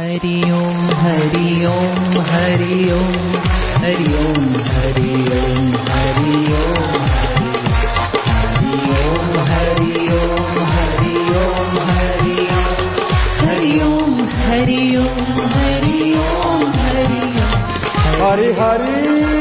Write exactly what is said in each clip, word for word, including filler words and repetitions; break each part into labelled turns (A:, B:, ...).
A: हरि ओम हरि ओम हरि ओम हरि ओम हरि ओम हरि ओम हरि ओम हरि ओम हरि ओम हरि ओम हरि ओम हरि ओम हरि हरि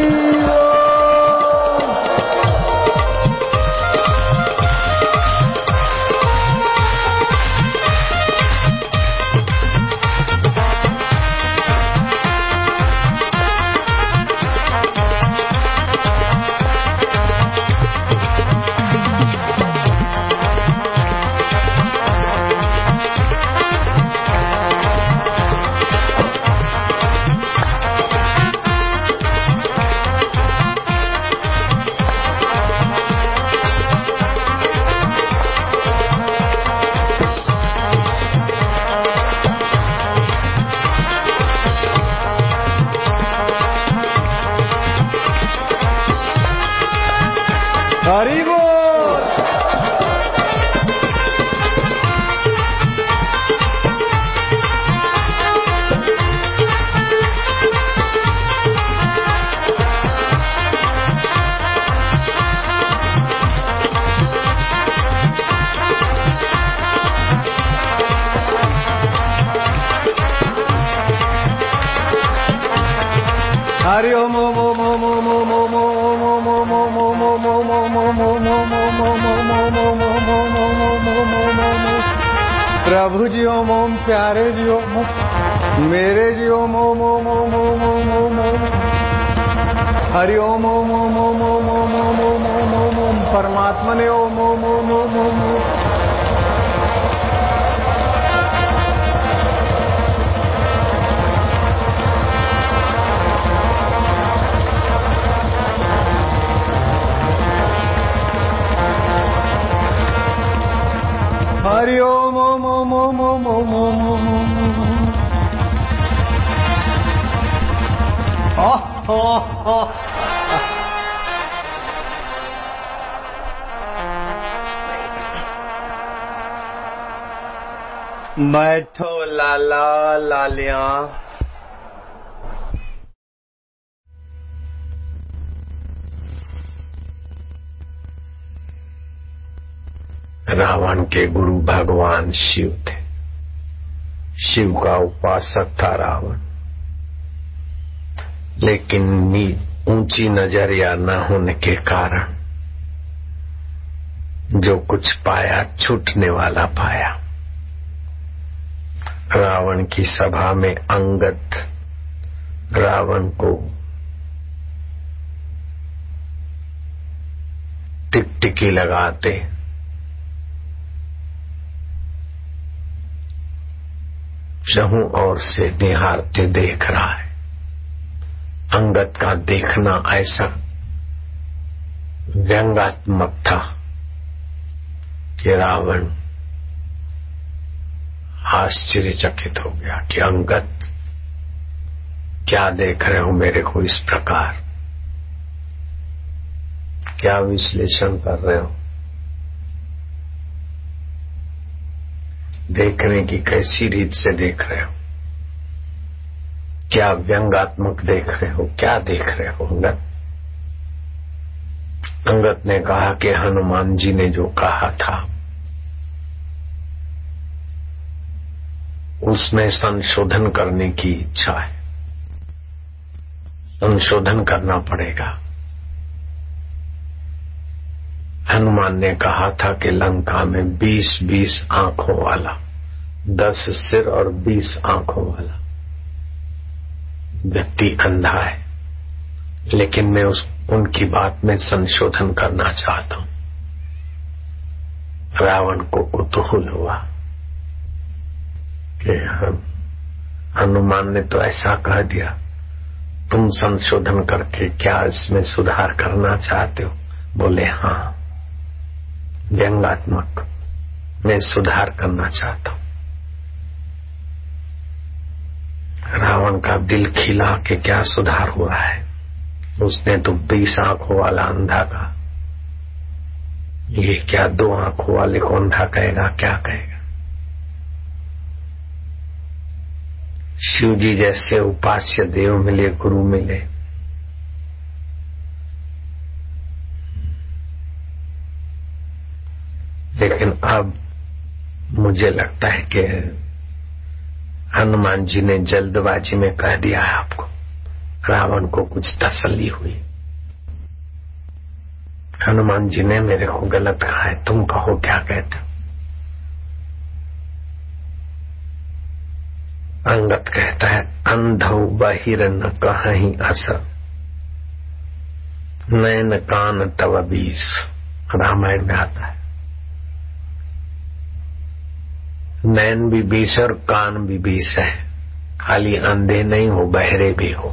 A: हरि बोल। हरि ओम ओम ओम ओम ओम ओम ओम ओम ओम ओम ओम प्रभु जी ओम ओम प्यारे जी ओम मेरे जी ओम ओम ओम ओम ओम ओम ओम ओम हरि ओम ओम ओम ओम ओम ओम ओम ओम ओम ओम ओम परमात्मा ने ओम ओम ओम ओम ओम ओम हरि ओम ओम ओम ओम ओम ओम ओम ओम ओम बैठो लाला लालिया।
B: रावण के गुरु भगवान शिव थे। शिव का उपासक था रावण, लेकिन ऊंची नजरिया न होने के कारण जो कुछ पाया छूटने वाला पाया। रावण की सभा में अंगद रावण को टिकटिकी लगाते चहु ओर से निहारते देख रहा है। अंगद का देखना ऐसा व्यंग्यात्मक था कि रावण आश्चर्यचकित हो गया कि अंगद क्या देख रहे हो मेरे को इस प्रकार, क्या विश्लेषण कर रहे हो, देखने की कैसी रीत से देख रहे हो, क्या व्यंग्यात्मक देख रहे हो, क्या देख रहे हो अंगद। अंगद ने कहा कि हनुमान जी ने जो कहा था उसमें संशोधन करने की इच्छा है, संशोधन करना पड़ेगा। हनुमान ने कहा था कि लंका में बीस बीस आंखों वाला, दस सिर और बीस आंखों वाला व्यक्ति अंधा है, लेकिन मैं उस उनकी बात में संशोधन करना चाहता हूं। रावण को कुतूहल हुआ कि हनुमान ने तो ऐसा कह दिया, तुम संशोधन करके क्या इसमें सुधार करना चाहते हो? बोले हाँ, व्यंग्यात्मक मैं सुधार करना चाहता हूं। रावण का दिल खिला कि क्या सुधार हुआ है। उसने तो बीस आंखों वाला अंधा का, ये क्या दो आंखों वाले को अंधा कहेगा, क्या कहेगा। शिव जी जैसे उपास्य देव मिले, गुरु मिले। लेकिन अब मुझे लगता है कि हनुमान जी ने जल्दबाजी में कह दिया है आपको, रावण को कुछ तसल्ली हुई। हनुमान जी ने मेरे को गलत कहा है, तुम कहो क्या कहते हो। अंगद कहता है अंधौ बहिर न कहीं अस, नैन कान तव बीस। रामायण में आता है नैन भी बीस और कान भी बीस है, खाली अंधे नहीं हो, बहरे भी हो।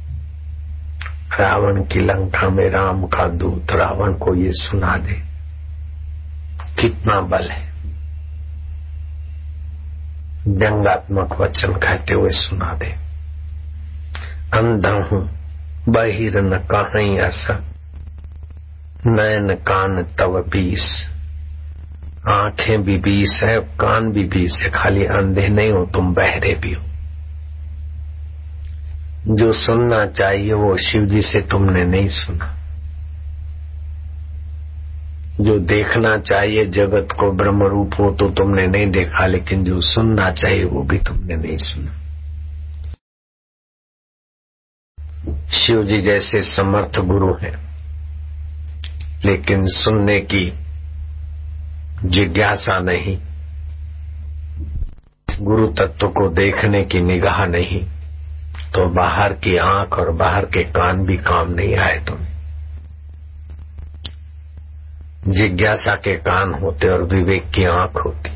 B: रावण की लंका में राम का दूत रावण को ये सुना दे, कितना बल है। व्यंगात्मक वचन कहते हुए सुना दे, अंधा हूं बहिर न कहीं अस, नैन कान तव बीस। आंखें भी बीस है, कान भी बीस है, खाली अंधे नहीं हो, तुम बहरे भी हो। जो सुनना चाहिए वो शिव जी से तुमने नहीं सुना, जो देखना चाहिए जगत को ब्रह्म रूप हो तो तुमने नहीं देखा, लेकिन जो सुनना चाहिए वो भी तुमने नहीं सुना। शिव जी जैसे समर्थ गुरु हैं, लेकिन सुनने की जिज्ञासा नहीं, गुरु तत्व को देखने की निगाह नहीं, तो बाहर की आंख और बाहर के कान भी काम नहीं आए तुम्हें। जिज्ञासा के कान होते और विवेक की आंख होती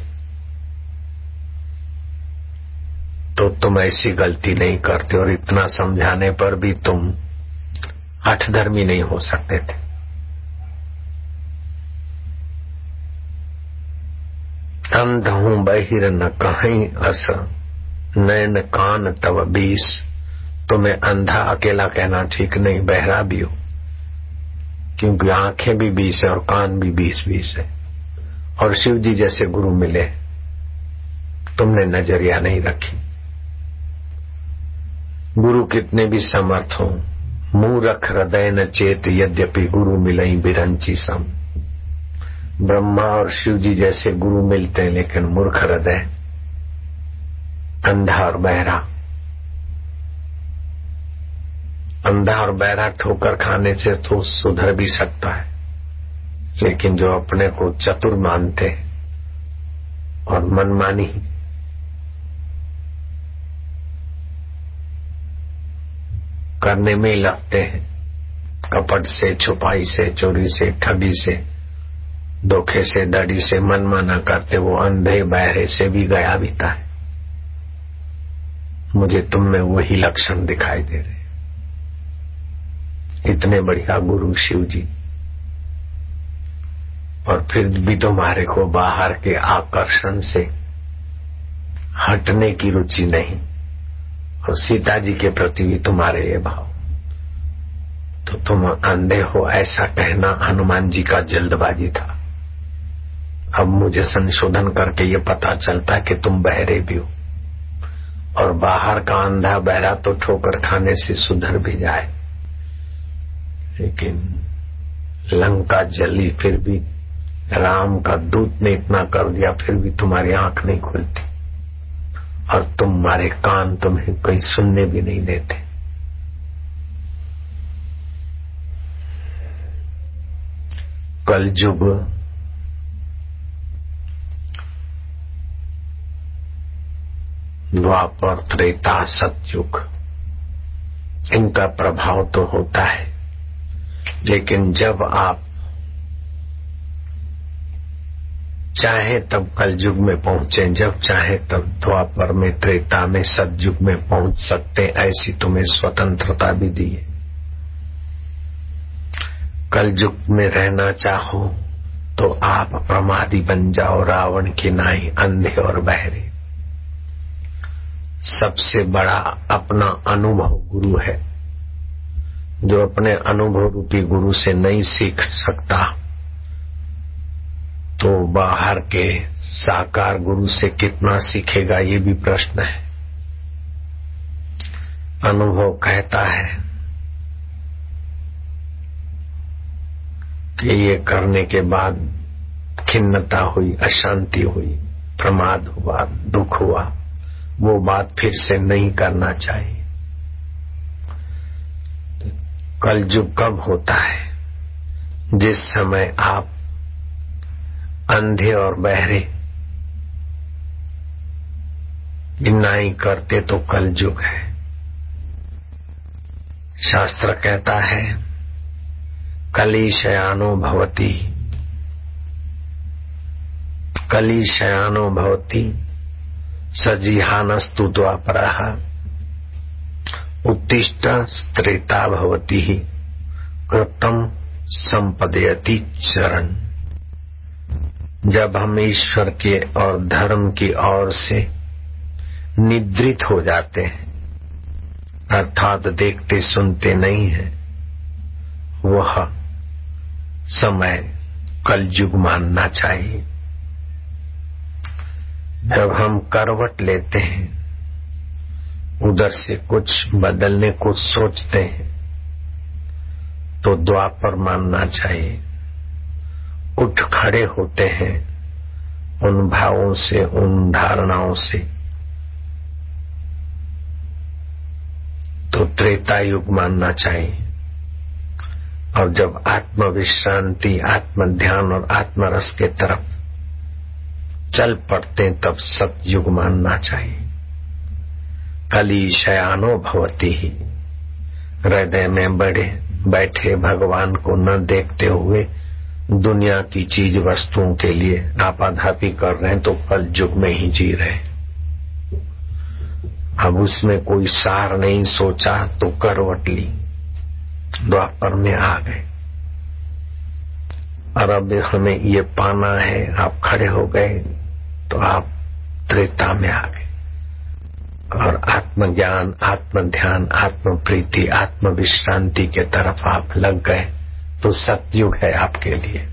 B: तो तुम ऐसी गलती नहीं करते, और इतना समझाने पर भी तुम हठधर्मी नहीं हो सकते थे। अंध हूं बहिर न कहीं अस, नैन कान तव बीस। तुम्हें अंधा अकेला कहना ठीक नहीं, बहरा भी हो, क्योंकि आंखें भी बीस है और कान भी बीस बीस है। और शिव जी जैसे गुरु मिले, तुमने नजरिया नहीं रखी। गुरु कितने भी समर्थ हो, मूरख हृदय न चेत, यद्यपि गुरु मिलई बिरंची सम। ब्रह्मा और शिव जी जैसे गुरु मिलते हैं, लेकिन मूर्ख हृदय, अंधा और बहरा। अंधा और बहरा ठोकर खाने से तो सुधर भी सकता है, लेकिन जो अपने को चतुर मानते और मनमानी करने में ही लगते हैं, कपट से, छुपाई से, चोरी से, ठगी से, धोखे से, दड़ी से मनमाना करते, वो अंधे बहरे से भी गया बीता है। मुझे तुम में वही लक्षण दिखाई दे रहे। इतने बढ़िया गुरु शिव जी, और फिर भी तुम्हारे को बाहर के आकर्षण से हटने की रुचि नहीं, और सीता जी के प्रति भी तुम्हारे ये भाव, तो तुम अंधे हो ऐसा कहना हनुमान जी का जल्दबाजी था। अब मुझे संशोधन करके ये पता चलता है कि तुम बहरे भी हो, और बाहर का अंधा बहरा तो ठोकर खाने से सुधर भी जाए, लेकिन लंका जली, फिर भी राम का दूत ने इतना कर दिया, फिर भी तुम्हारी आंख नहीं खुलती, और तुम्हारे कान तुम्हें कहीं सुनने भी नहीं देते। कलयुग द्वापर त्रेता सतयुग, इनका प्रभाव तो होता है, लेकिन जब आप चाहे तब कलयुग में पहुंचे, जब चाहे तब द्वापर में, त्रेता में, सतयुग में पहुंच सकते, ऐसी तुम्हें स्वतंत्रता भी दी है। कलयुग में रहना चाहो तो आप प्रमादी बन जाओ, रावण की नाई, अंधे और बहरे। सबसे बड़ा अपना अनुभव गुरु है। जो अपने अनुभव रूपी गुरु से नहीं सीख सकता, तो बाहर के साकार गुरु से कितना सीखेगा, ये भी प्रश्न है। अनुभव कहता है कि ये करने के बाद खिन्नता हुई, अशांति हुई, प्रमाद हुआ, दुख हुआ, वो बात फिर से नहीं करना चाहिए। कलयुग कब होता है? जिस समय आप अंधे और बहरे की नाई करते तो कलयुग है। शास्त्र कहता है कलीशयानो भवति, कलीशयानो भवति सजिहानस्तु द्वापरः उत्तिष्ठ त्रेता भवति कृतं संपदयति चरण। जब हम ईश्वर के और धर्म की ओर से निद्रित हो जाते हैं, अर्थात देखते सुनते नहीं हैं, वह समय कलयुग मानना चाहिए। जब हम करवट लेते हैं, उधर से कुछ बदलने को सोचते हैं, तो द्वापर मानना चाहिए। उठ खड़े होते हैं उन भावों से, उन धारणाओं से, तो त्रेता युग मानना चाहिए। और जब आत्म विश्रांति, आत्म ध्यान और आत्मरस के तरफ चल पड़ते तब सतयुग मानना चाहिए। कलीशयानो भवति ही, हृदय में बड़े बैठे भगवान को न देखते हुए दुनिया की चीज वस्तुओं के लिए आपाधापी कर रहे हैं, तो कल युग में ही जी रहे। अब उसमें कोई सार नहीं सोचा तो करवट ली, द्वापर में आ गए। और अब हमें ये पाना है, आप खड़े हो गए तो आप त्रेता में आ गए। और आत्मज्ञान, आत्म ध्यान, आत्म प्रीति, आत्म विश्रांति के तरफ आप लग गए तो सतयुग है आपके लिए।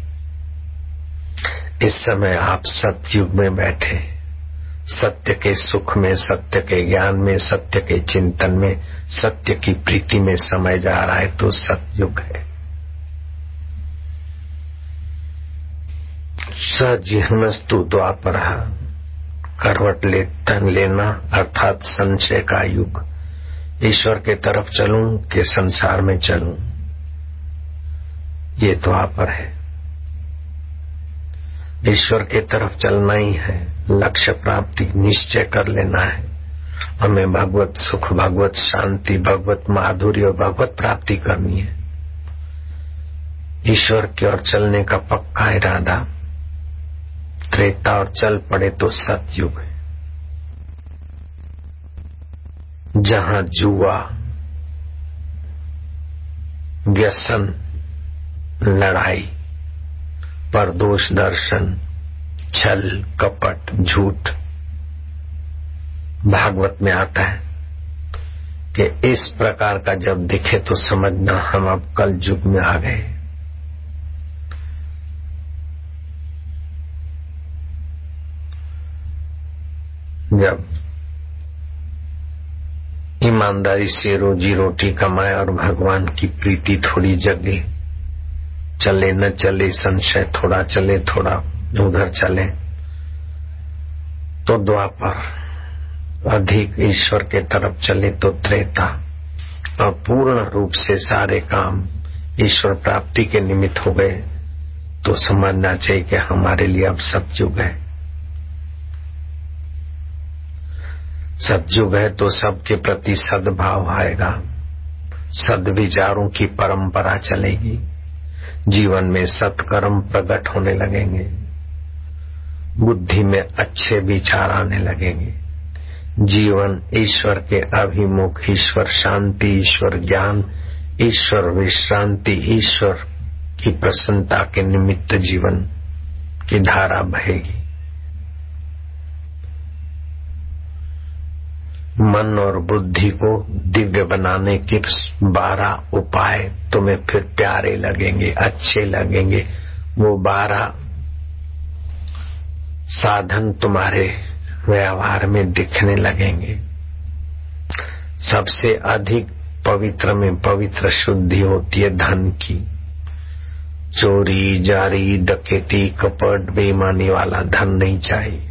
B: इस समय आप सतयुग में बैठे, सत्य के सुख में, सत्य के ज्ञान में, सत्य के चिंतन में, सत्य की प्रीति में समय जा रहा है तो सतयुग है। सजिह्नस्तु द्वापरः, करवट लेतन लेना अर्थात संशय का युग। ईश्वर के तरफ चलूं कि संसार में चलूं, ये द्वापर है। ईश्वर के तरफ चलना ही है, लक्ष्य प्राप्ति निश्चय कर लेना है। हमें भगवत सुख, भगवत शांति, भगवत माधुर्य और भगवत प्राप्ति करनी है। ईश्वर की ओर चलने का पक्का इरादा, त्रेता और चल पड़े तो सतयुग है। जहां जुआ, व्यसन, लड़ाई, परदोष दर्शन, छल, कपट, झूठ, भागवत में आता है कि इस प्रकार का जब दिखे तो समझना हम अब कल युग में आ गए। जब ईमानदारी से रोजी रोटी कमाए और भगवान की प्रीति थोड़ी जगे, चले न चले संशय थोड़ा चले, थोड़ा उधर चले, तो द्वापर, अधिक ईश्वर के तरफ चले तो त्रेता, और पूर्ण रूप से सारे काम ईश्वर प्राप्ति के निमित्त हो गए तो समझना चाहिए कि हमारे लिए अब सतयुग है। सतयुग है तो सबके प्रति सद्भाव आएगा, सद्विचारों की परंपरा चलेगी, जीवन में सत्कर्म प्रकट होने लगेंगे, बुद्धि में अच्छे विचार आने लगेंगे, जीवन ईश्वर के अभिमुख, ईश्वर शांति, ईश्वर ज्ञान, ईश्वर विश्रांति, ईश्वर की प्रसन्नता के निमित्त जीवन की धारा बहेगी। मन और बुद्धि को दिव्य बनाने के बारह उपाय तुम्हें फिर प्यारे लगेंगे, अच्छे लगेंगे। वो बारह साधन तुम्हारे व्यवहार में दिखने लगेंगे। सबसे अधिक पवित्र में पवित्र शुद्धि होती है धन की। चोरी, जारी, डकैती, कपट, बेईमानी वाला धन नहीं चाहिए।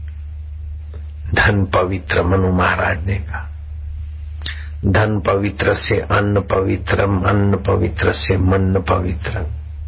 B: धन पवित्र, मनु महाराज ने कहा। धन पवित्र से अन्न पवित्रम, अन्न पवित्र से मन पवित्र।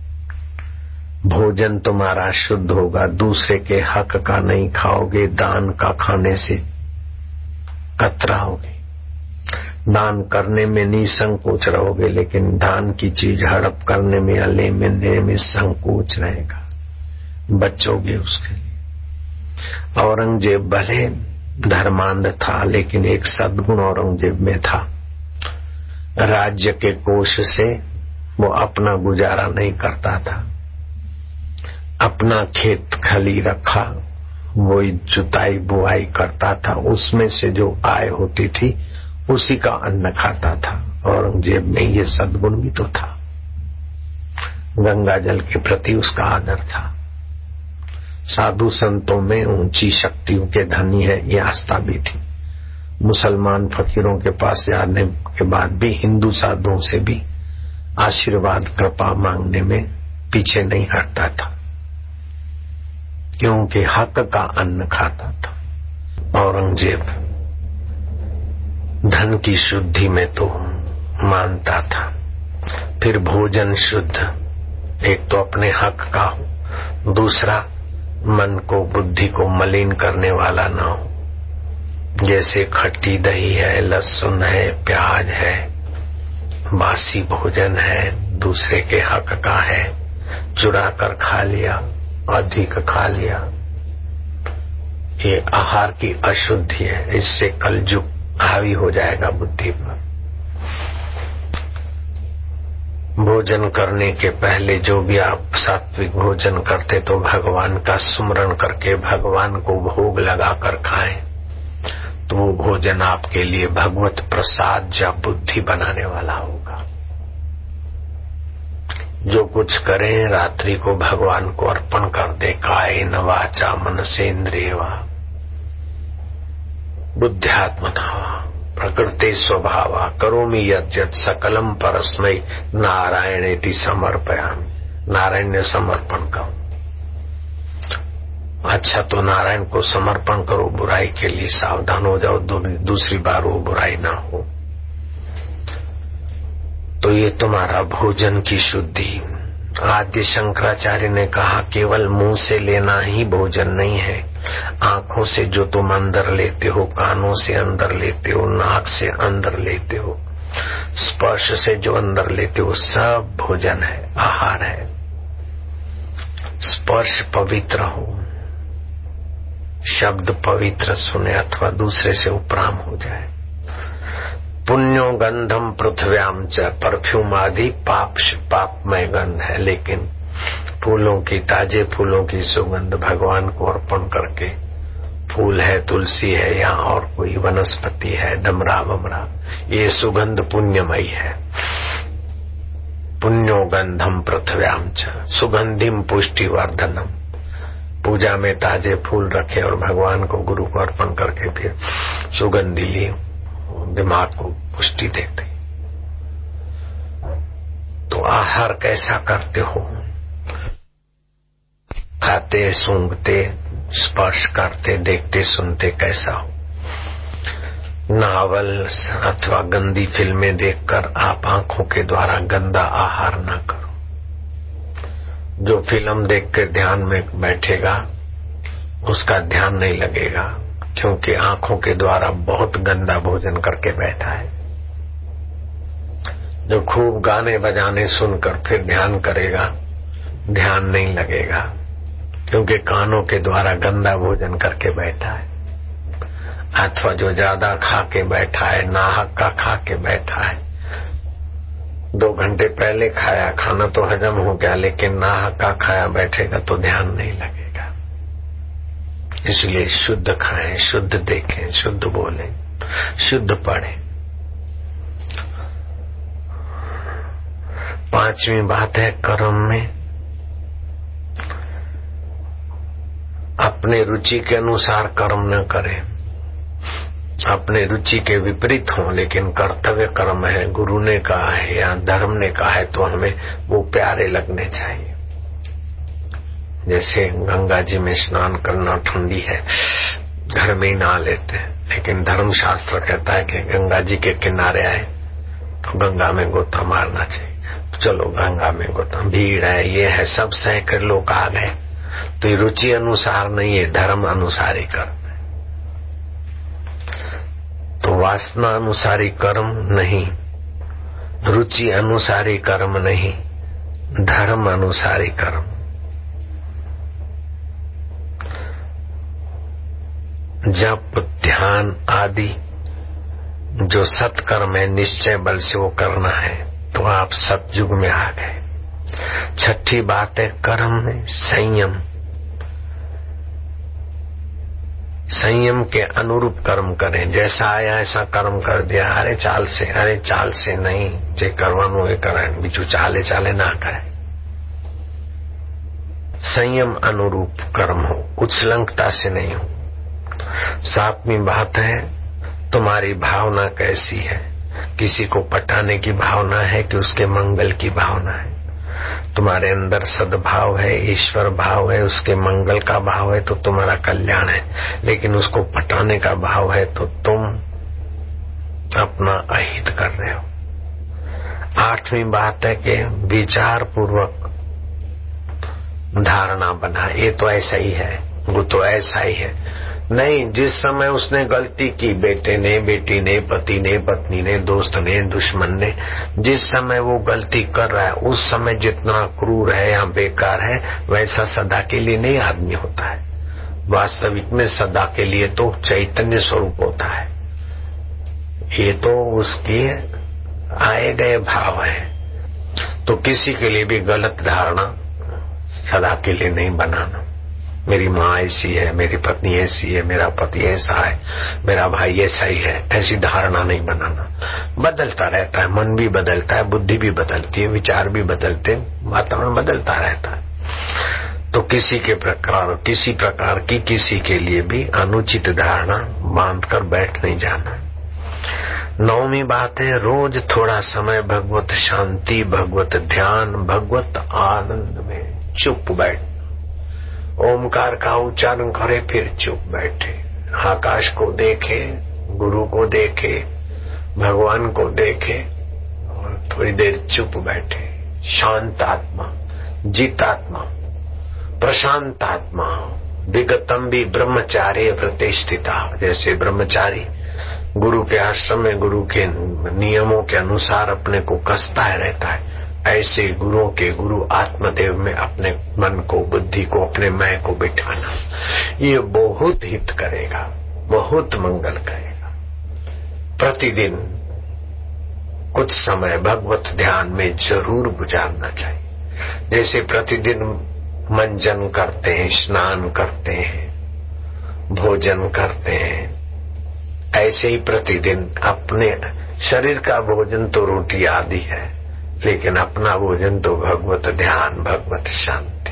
B: भोजन तुम्हारा शुद्ध होगा, दूसरे के हक का नहीं खाओगे, दान का खाने से कतराओगे। दान करने में निसंकोच रहोगे, लेकिन दान की चीज हड़प करने में, अले मिलने में संकोच रहेगा, बचोगे उसके लिए। औरंगजेब भले धर्मांध था, लेकिन एक सद्गुण औरंगजेब में था। राज्य के कोष से वो अपना गुजारा नहीं करता था। अपना खेत खली रखा, वो जुताई बुआई करता था, उसमें से जो आय होती थी उसी का अन्न खाता था। औरंगजेब में ये सद्गुण भी तो था। गंगा जल के प्रति उसका आदर था। साधु संतों में ऊंची शक्तियों के धनी है, ये आस्था भी थी। मुसलमान फकीरों के पास जाने के बाद भी हिंदू साधुओं से भी आशीर्वाद कृपा मांगने में पीछे नहीं हटता था, क्योंकि हक का अन्न खाता था। औरंगजेब धन की शुद्धि में तो मानता था। फिर भोजन शुद्ध, एक तो अपने हक का हो, दूसरा मन को, बुद्धि को मलिन करने वाला ना हो। जैसे खट्टी दही है, लहसुन है, प्याज है, बासी भोजन है, दूसरे के हक का है, चुरा कर खा लिया, अधिक खा लिया, ये आहार की अशुद्धि है। इससे कलयुग हावी हो जाएगा बुद्धि पर। भोजन करने के पहले जो भी आप सात्विक भोजन करते तो भगवान का सुमरण करके भगवान को भोग लगाकर खाएं, तो वो भोजन आपके लिए भगवत प्रसाद या बुद्धि बनाने वाला होगा। जो कुछ करें रात्रि को भगवान को अर्पण कर दे। कायेन वाचा मनसेन्द्रिय वा बुद्ध्यात्मना प्रकृति स्वभावा करोमि यत् यत् सकलम परस्मै नारायणेति समर्पयामि। नारायण ने समर्पण करो। अच्छा तो नारायण को समर्पण करो, बुराई के लिए सावधान हो जाओ, दूसरी बार वो बुराई ना हो। तो ये तुम्हारा भोजन की शुद्धि। आद्य शंकराचार्य ने कहा केवल मुंह से लेना ही भोजन नहीं है। आंखों से जो तुम अंदर लेते हो, कानों से अंदर लेते हो, नाक से अंदर लेते हो, स्पर्श से जो अंदर लेते हो, सब भोजन है, आहार है। स्पर्श पवित्र हो, शब्द पवित्र सुने अथवा दूसरे से उपराम हो जाए। पुण्यो गंधम पृथ्व्याम च, परफ्यूम आदि पाप पापमय गंध है, लेकिन फूलों की, ताजे फूलों की सुगंध भगवान को अर्पण करके, फूल है, तुलसी है या और कोई वनस्पति है, डमरा वमरा, ये सुगंध पुण्यमयी है। पुण्यो गंधम पृथ्व्याम च सुगंधिम पुष्टिवर्धनम। पूजा में ताजे फूल रखे और भगवान को, गुरु को अर्पण करके फिर सुगंधी ली, दिमाग को पुष्टि देते। तो आहार कैसा करते हो? खाते, सूंघते, स्पर्श करते, देखते, सुनते कैसा हो? नावल अथवा गंदी फिल्में देखकर आप आंखों के द्वारा गंदा आहार न करो। जो फिल्म देख के ध्यान में बैठेगा उसका ध्यान नहीं लगेगा, क्योंकि आंखों के द्वारा बहुत गंदा भोजन करके बैठा है। जो खूब गाने बजाने सुनकर फिर ध्यान करेगा, ध्यान नहीं लगेगा, क्योंकि कानों के द्वारा गंदा भोजन करके बैठा है। अथवा जो ज्यादा खा के बैठा है, नाहक का खा के बैठा है, दो घंटे पहले खाया, खाना तो हजम हो गया, लेकिन नाहक का खाया बैठेगा तो ध्यान नहीं लगेगा। इसलिए शुद्ध खाएं, शुद्ध देखें, शुद्ध बोलें, शुद्ध पढ़ें। पांचवी बात है कर्म में अपने रुचि के अनुसार कर्म न करें। अपने रुचि के विपरीत हो, लेकिन कर्तव्य कर्म है, गुरु ने कहा है या धर्म ने कहा है तो हमें वो प्यारे लगने चाहिए। जैसे गंगा जी में स्नान करना ठंडी है, घर में ही नहा लेते हैं, लेकिन धर्म शास्त्र कहता है कि गंगा जी के किनारे आए तो गंगा में गोता मारना चाहिए। तो चलो गंगा में गोता, भीड़ है, ये है, सब सह कर लोग आ गए, तो ये रुचि अनुसार नहीं है, धर्म अनुसार ही कर्म है। तो वासना अनुसारी कर्म नहीं, रुचि अनुसारी कर्म नहीं, धर्म अनुसारी कर्म। जप ध्यान आदि जो सत्कर्म है, निश्चय बल से वो करना है, तो आप सतयुग में आ गए। छठी बात है कर्म में संयम। संयम के अनुरूप कर्म करें, जैसा आया ऐसा कर्म कर दिया, अरे चाल से, अरे चाल से नहीं, जे करवानो ये करें, बिचू चाले चाले ना करें। संयम अनुरूप कर्म हो, उच्छृंखलता से नहीं हो। सातवीं बात है तुम्हारी भावना कैसी है, किसी को पटाने की भावना है कि उसके मंगल की भावना है। तुम्हारे अंदर सद्भाव है, ईश्वर भाव है, उसके मंगल का भाव है तो तुम्हारा कल्याण है, लेकिन उसको पटाने का भाव है तो तुम अपना अहित कर रहे हो। आठवीं बात है कि विचार पूर्वक धारणा बना, ये तो ऐसा ही है, वो तो ऐसा ही है। नहीं, जिस समय उसने गलती की, बेटे ने, बेटी ने, पति ने, पत्नी ने, दोस्त ने, दुश्मन ने, जिस समय वो गलती कर रहा है उस समय जितना क्रूर है या बेकार है, वैसा सदा के लिए नहीं आदमी होता है। वास्तविक में सदा के लिए तो चैतन्य स्वरूप होता है। ये तो उसके आए गए भाव है। तो किसी के लिए भी गलत धारणा सदा के लिए नहीं बनाना। मेरी माँ ऐसी है, मेरी पत्नी ऐसी है, मेरा पति ऐसा है, मेरा भाई ऐसा ही है, ऐसी धारणा नहीं बनाना। बदलता रहता है, मन भी बदलता है, बुद्धि भी बदलती है, विचार भी बदलते, वातावरण बदलता रहता है। तो किसी के प्रकार किसी प्रकार की किसी के लिए भी अनुचित धारणा बांध कर बैठ नहीं जाना। नौवीं बात है रोज थोड़ा समय भगवत शांति, भगवत ध्यान, भगवत आनंद में चुप बैठ, ओमकार का उच्चारण करे फिर चुप बैठे, आकाश को देखे, गुरु को देखे, भगवान को देखे और थोड़ी देर चुप बैठे। शांत आत्मा, जितात्मा, प्रशांत आत्मा, विगतम भी ब्रह्मचार्य प्रतिष्ठिता। जैसे ब्रह्मचारी गुरु के आश्रम में गुरु के नियमों के अनुसार अपने को कसता है रहता है, ऐसे गुरुओं के गुरु आत्मदेव में अपने मन को, बुद्धि को, अपने मैं को बिठाना, ये बहुत हित करेगा, बहुत मंगल करेगा। प्रतिदिन कुछ समय भगवत ध्यान में जरूर गुजारना चाहिए। जैसे प्रतिदिन मंजन करते हैं, स्नान करते हैं, भोजन करते हैं, ऐसे ही प्रतिदिन अपने शरीर का भोजन तो रोटी आदि है, लेकिन अपना भोजन तो भगवत ध्यान, भगवत शांति।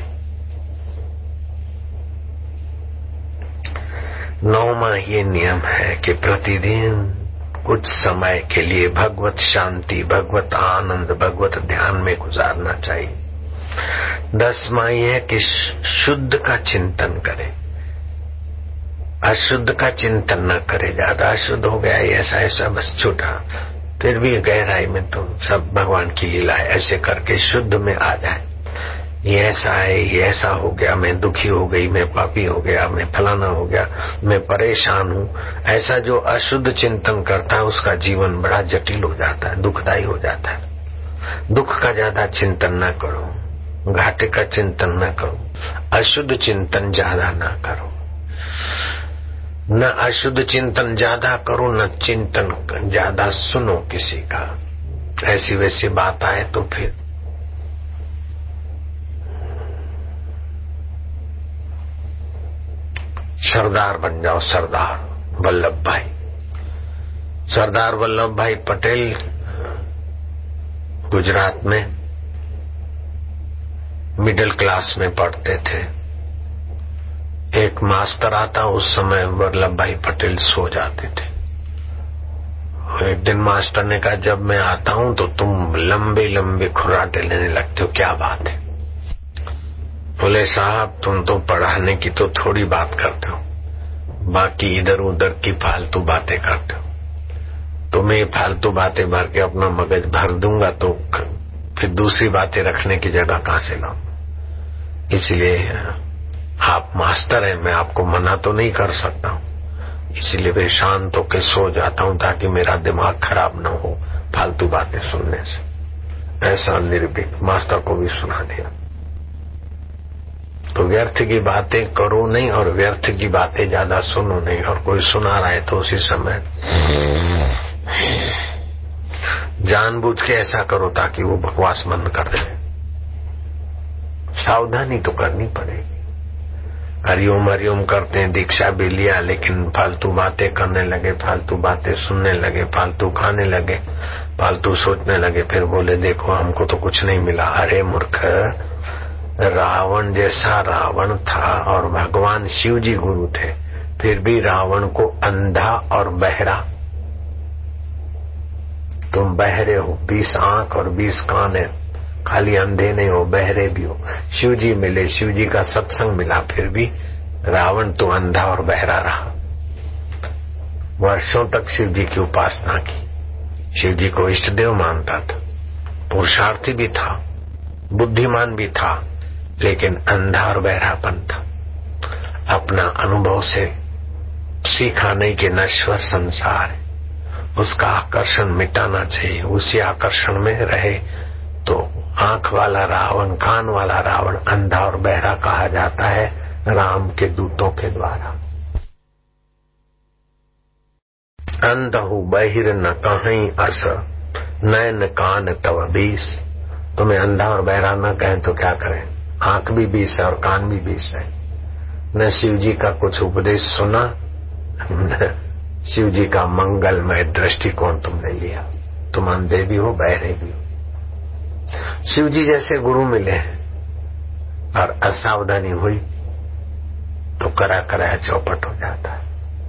B: नौवां ये नियम है कि प्रतिदिन कुछ समय के लिए भगवत शांति, भगवत आनंद, भगवत ध्यान में गुजारना चाहिए। दसवां ये है कि शुद्ध का चिंतन करें, अशुद्ध का चिंतन न करे। ज्यादा अशुद्ध हो गया ऐसा ऐसा बस छूटा, फिर भी गहराई में तो सब भगवान की लीला है, ऐसे करके शुद्ध में आ जाए। ये ऐसा है, ये ऐसा हो गया, मैं दुखी हो गई, मैं पापी हो गया, मैं फलाना हो गया, मैं परेशान हूँ, ऐसा जो अशुद्ध चिंतन करता है उसका जीवन बड़ा जटिल हो जाता है, दुखदायी हो जाता है। दुख का ज्यादा चिंतन न करो, घाटे का चिंतन न करो, अशुद्ध चिंतन ज्यादा न करो। न अशुद्ध चिंतन ज्यादा करो, न चिंतन ज्यादा सुनो किसी का। ऐसी वैसी बात आए तो फिर सरदार बन जाओ, सरदार वल्लभ भाई। सरदार वल्लभ भाई पटेल गुजरात में मिडिल क्लास में पढ़ते थे। एक मास्टर आता, उस समय वल्लभ भाई पटेल सो जाते थे। एक दिन मास्टर ने कहा, जब मैं आता हूं तो तुम लंबे लंबे खुराटे लेने लगते हो, क्या बात है? बोले साहब तुम तो पढ़ाने की तो थोड़ी बात करते हो, बाकी इधर उधर की फालतू बातें करते हो। तुम्हें तो फालतू बातें भर के अपना मगज भर दूंगा तो फिर दूसरी बातें रखने की जगह कहां से लाऊं? इसलिए आप मास्टर हैं, मैं आपको मना तो नहीं कर सकता हूं, इसलिए मैं शांत होकर सो जाता हूं ताकि मेरा दिमाग खराब न हो फालतू बातें सुनने से। ऐसा निर्भीक मास्टर को भी सुना दिया। तो व्यर्थ की बातें करो नहीं और व्यर्थ की बातें ज्यादा सुनो नहीं, और कोई सुना रहा है तो उसी समय जानबूझ के ऐसा करो ताकि वो बकवास बंद कर दे। सावधानी तो करनी पड़ेगी। हरिओम हरिओम करते हैं, दीक्षा भी लिया, लेकिन फालतू बातें करने लगे, फालतू बातें सुनने लगे, फालतू खाने लगे, फालतू सोचने लगे, फिर बोले देखो हमको तो कुछ नहीं मिला। अरे मूर्ख, रावण जैसा रावण था और भगवान शिव जी गुरु थे, फिर भी रावण को अंधा और बहरा, तुम बहरे हो, बीस आंख और बीस कान है, खाली अंधे नहीं हो, बहरे भी हो। शिव जी मिले, शिव जी का सत्संग मिला, फिर भी रावण तो अंधा और बहरा रहा। वर्षों तक शिव जी की उपासना की, शिव जी को इष्ट देव मानता था, पुरुषार्थी भी था, बुद्धिमान भी था, लेकिन अंधा और बहरापन था। अपना अनुभव से सीखा नहीं कि नश्वर संसार है, उसका आकर्षण मिटाना चाहिए, उसी आकर्षण में रहे तो आंख वाला रावण, कान वाला रावण अंधा और बहरा कहा जाता है राम के दूतों के द्वारा। अंधहु बहिर न कहीं अस, नैन कान तव बीस। तुम्हें अंधा और बहरा न कहें तो क्या करें, आंख भी बीस है और कान भी बीस है। न शिव जी का कुछ उपदेश सुना, न शिव जी का मंगलमय दृष्टिकोण तुमने लिया, तुम अंधे भी हो, बहरे भी हो। शिव जी जैसे गुरु मिले और असावधानी हुई तो करा कराया चौपट हो जाता है।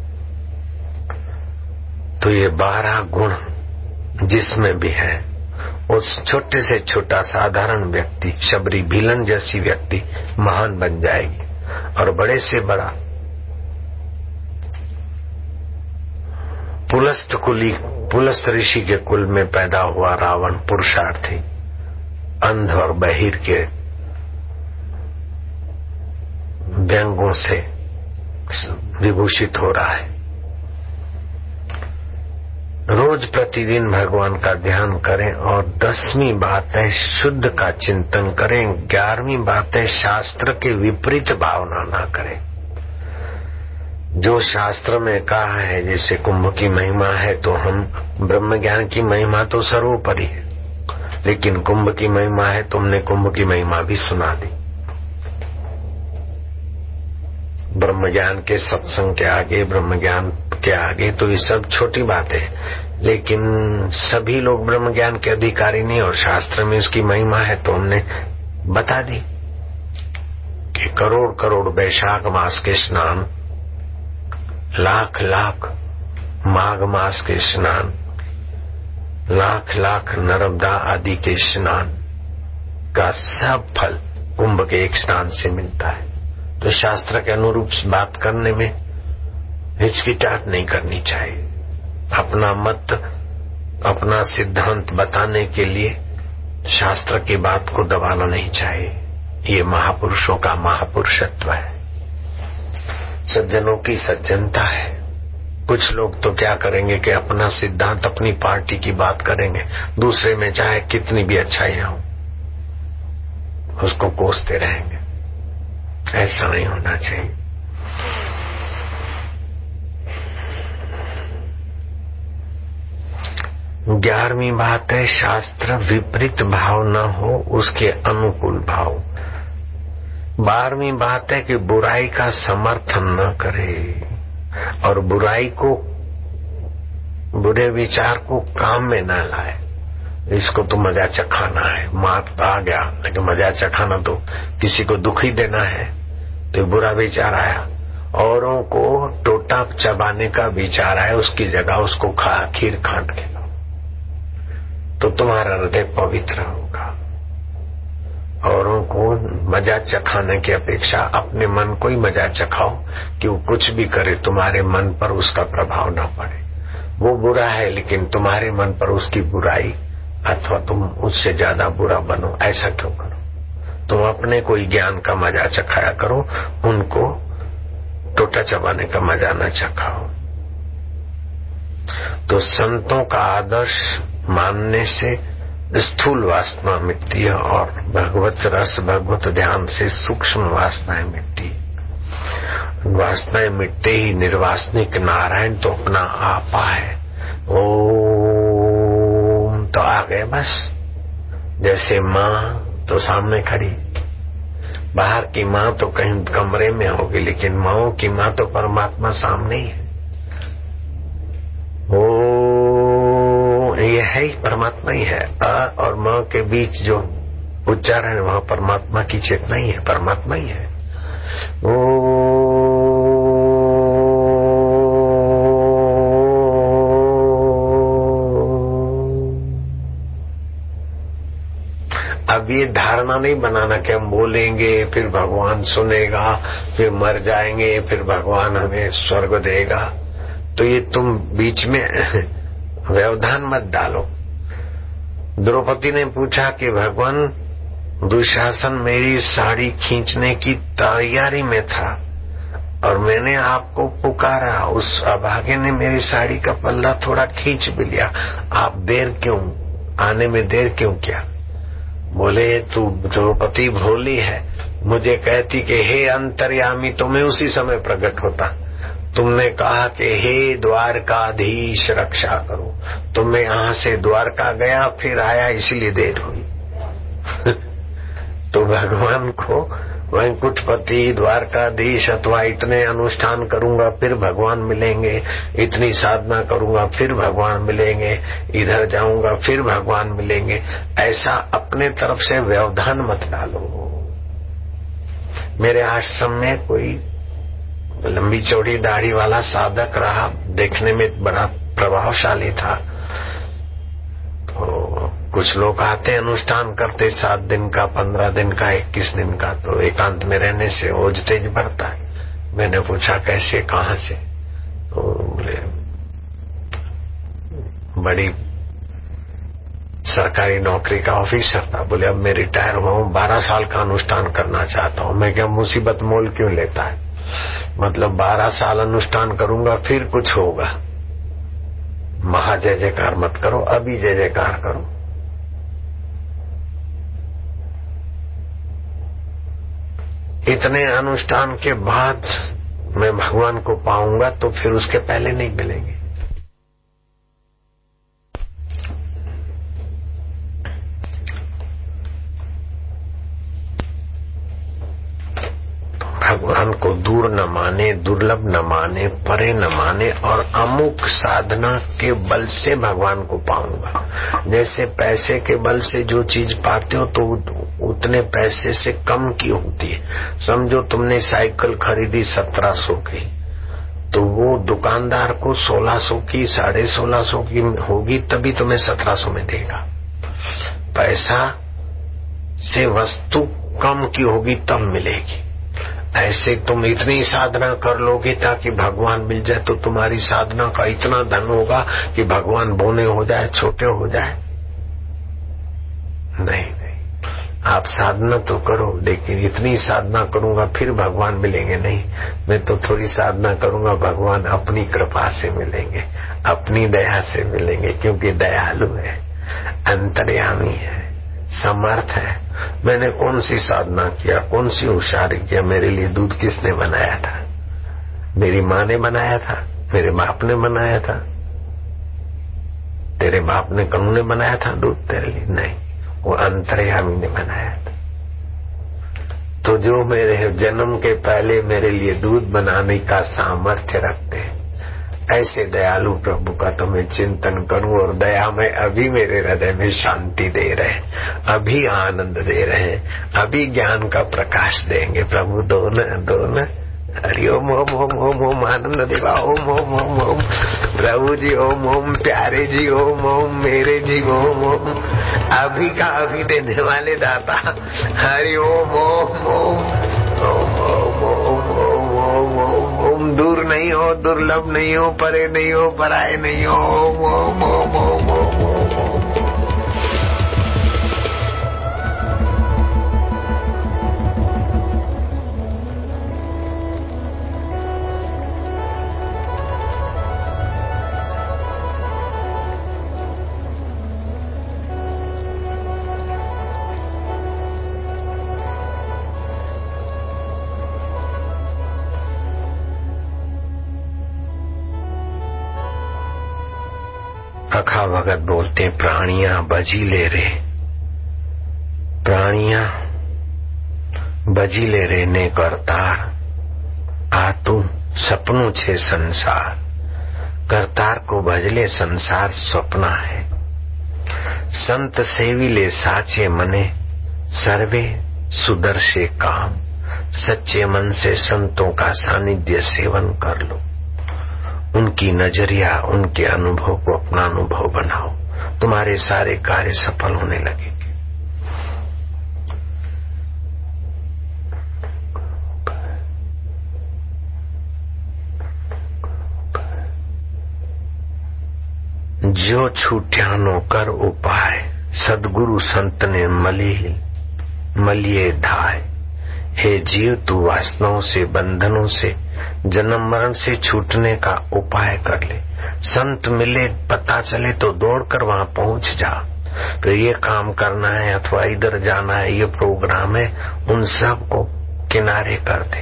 B: तो ये बारह गुण जिसमें भी है, उस छोटे से छोटा साधारण व्यक्ति, शबरी भीलन जैसी व्यक्ति महान बन जाएगी, और बड़े से बड़ा पुलस्त कुली पुलस्त ऋषि के कुल में पैदा हुआ रावण पुरुषार्थी अंध और बहिर के व्यंगों से विभूषित हो रहा है। रोज प्रतिदिन भगवान का ध्यान करें, और दसवीं बात है शुद्ध का चिंतन करें। ग्यारहवीं बात है शास्त्र के विपरीत भावना ना करें। जो शास्त्र में कहा है, जैसे कुंभ की महिमा है तो हम ब्रह्म ज्ञान की महिमा तो सर्वोपरि है, लेकिन कुंभ की महिमा है, तुमने कुंभ की महिमा भी सुना दी। ब्रह्म ज्ञान के सत्संग के आगे, ब्रह्म ज्ञान के आगे तो ये सब छोटी बातें है, लेकिन सभी लोग ब्रह्म ज्ञान के अधिकारी नहीं, और शास्त्र में उसकी महिमा है तो हमने बता दी कि करोड़ करोड़ वैशाख मास के स्नान, लाख लाख माघ मास के स्नान, लाख लाख नर्मदा आदि के स्नान का सब फल कुंभ के एक स्नान से मिलता है। तो शास्त्र के अनुरूप बात करने में हिचकिचाहट नहीं करनी चाहिए। अपना मत, अपना सिद्धांत बताने के लिए शास्त्र की बात को दबाना नहीं चाहिए। ये महापुरुषों का महापुरुषत्व है, सज्जनों की सज्जनता है। कुछ लोग तो क्या करेंगे कि अपना सिद्धांत, अपनी पार्टी की बात करेंगे, दूसरे में चाहे कितनी भी अच्छाइयां हो उसको कोसते रहेंगे। ऐसा नहीं होना चाहिए। ग्यारहवीं बात है शास्त्र विपरीत भाव न हो, उसके अनुकूल भाव। बारहवीं बात है कि बुराई का समर्थन न करे और बुराई को, बुरे विचार को काम में न लाए। इसको तो मजा चखाना है, मात आ गया, लेकिन मजा चखाना तो किसी को दुखी देना है। तो बुरा विचार आया, औरों को टोट तोता चबाने का विचार आए उसकी जगह उसको खा खीर खांड के लो, तो तुम्हारा हृदय पवित्र होगा। औरों को मजा चखाने की अपेक्षा अपने मन को ही मजा चखाओ कि वो कुछ भी करे तुम्हारे मन पर उसका प्रभाव न पड़े। वो बुरा है लेकिन तुम्हारे मन पर उसकी बुराई अथवा तुम उससे ज्यादा बुरा बनो, ऐसा क्यों करो? तुम अपने को ही ज्ञान का मजा चखाया करो, उनको टोटा चबाने का मजा न चखाओ। तो संतों का आदर्श मानने से स्थूल वासना मिटती है और भगवत रस भगवत ध्यान से सूक्ष्म वासनाएं मिटती। वासनाएं मिटते ही निर्वासनिक नारायण तो अपना आपा है। ओम तो आ गए बस। जैसे माँ तो सामने खड़ी, बाहर की माँ तो कहीं कमरे में होगी लेकिन माँओं की माँ तो परमात्मा सामने ही है। ओ ये है ही परमात्मा ही है। अ और म के बीच जो उच्चारण है वह परमात्मा की चेतना ही है, परमात्मा ही है। ओ अब ये धारणा नहीं बनाना कि हम बोलेंगे फिर भगवान सुनेगा, फिर मर जाएंगे फिर भगवान हमें स्वर्ग देगा। तो ये तुम बीच में व्यवधान मत डालो। द्रौपदी ने पूछा कि भगवान दुशासन मेरी साड़ी खींचने की तैयारी में था और मैंने आपको पुकारा, उस अभागे ने मेरी साड़ी का पल्ला थोड़ा खींच भी लिया, आप देर क्यों आने में देर क्यों किया? बोले तू द्रौपदी भोली है, मुझे कहती कि हे अंतर्यामी तो मैं उसी समय प्रकट होता। तुमने कहा कि हे द्वारकाधीश रक्षा करो, तो मैं यहाँ से द्वारका गया फिर आया इसलिए देर हुई। तो भगवान को वैकुंठपति द्वारकाधीश अथवा इतने अनुष्ठान करूंगा फिर भगवान मिलेंगे, इतनी साधना करूंगा फिर भगवान मिलेंगे, इधर जाऊंगा फिर भगवान मिलेंगे, ऐसा अपने तरफ से व्यवधान मत डालो। मेरे आश्रम में कोई लंबी चौड़ी दाढ़ी वाला साधक रहा, देखने में बड़ा प्रभावशाली था। तो कुछ लोग आते अनुष्ठान करते सात दिन का, पंद्रह दिन का, इक्कीस दिन का, तो एकांत में रहने से ओज तेज बढ़ता है। मैंने पूछा कैसे, कहाँ से? तो बोले बड़ी सरकारी नौकरी का ऑफिसर था। बोले अब मैं रिटायर हुआ हूँ, बारह साल का अनुष्ठान करना चाहता हूँ। मैं क्या मुसीबत मोल क्यों लेता है? मतलब बारह साल अनुष्ठान करूंगा फिर कुछ होगा। महा जय जयकार मत करो, अभी जय जयकार करो। इतने अनुष्ठान के बाद मैं भगवान को पाऊंगा तो फिर उसके पहले नहीं मिलेंगे। भगवान को दूर न माने, दुर्लभ न माने, परे न माने और अमुक साधना के बल से भगवान को पाऊंगा। जैसे पैसे के बल से जो चीज पाते हो तो उतने पैसे से कम की होती है। समझो तुमने साइकिल खरीदी सत्रह सौ की, तो वो दुकानदार को सोलह सौ की, साढ़े सोलह सौ की होगी तभी तुम्हें सत्रह सौ में देगा। पैसा से वस्तु कम की होगी तब मिलेगी। ऐसे तुम इतनी साधना कर लोगे ताकि भगवान मिल जाए तो तुम्हारी साधना का इतना धन होगा कि भगवान बोने हो जाए, छोटे हो जाए। नहीं नहीं, आप साधना तो करो लेकिन इतनी साधना करूंगा फिर भगवान मिलेंगे नहीं। मैं तो थोड़ी साधना करूंगा, भगवान अपनी कृपा से मिलेंगे, अपनी दया से मिलेंगे, क्योंकि दयालु है, अंतर्यामी है, समर्थ है। मैंने कौन सी साधना किया, कौन सी होशियारी किया? मेरे लिए दूध किसने बनाया था? मेरी माँ ने बनाया था, मेरे बाप ने बनाया था, तेरे बाप ने कौन ने बनाया था दूध तेरे लिए? नहीं, वो अंतर्यामी ने बनाया था। तो जो मेरे जन्म के पहले मेरे लिए दूध बनाने का सामर्थ्य रखते हैं, ऐसे दयालु प्रभु का तो मैं चिंतन करूं और दया में अभी मेरे हृदय में शांति दे रहे, अभी आनंद दे रहे, अभी ज्ञान का प्रकाश देंगे प्रभु। दो न दो न हरि ओम ओम ओम ओम ओम आनंद देवा ओम ओम ओम ओम प्रभु जी ओम ओम प्यारे जी ओम ओम मेरे जी ओम ओम अभी का अभी देने वाले दाता हरि ओम ओम ओम ओम ओम ओम ओम ओम ओम ओम दूर नहीं हो, दुर्लभ नहीं हो, परे नहीं हो, पराए नहीं हो, ओम ओम ओम ओम ओम ओम। अखा भगत बोलते प्राणियां बजीले रे, प्राणियां बजीले रे ने करतार आ तू सपनों छे संसार। करतार को भजले संसार स्वप्न है। संत सेविले साचे मने सर्वे सुदर्शे काम। सच्चे मन से संतों का सानिध्य सेवन कर लो, उनकी नजरिया उनके अनुभव को अपना अनुभव बनाओ, तुम्हारे सारे कार्य सफल होने लगेंगे। जो छूट्यानो कर उपाय, सदगुरु संत ने मली मलिए धाय। हे जीव, तू वासनाओं से, बंधनों से, जन्म मरण से छूटने का उपाय कर ले। संत मिले, पता चले तो दौड़कर वहां पहुंच जा। तो ये काम करना है अथवा इधर जाना है, ये प्रोग्राम है, उन सब को किनारे कर दे।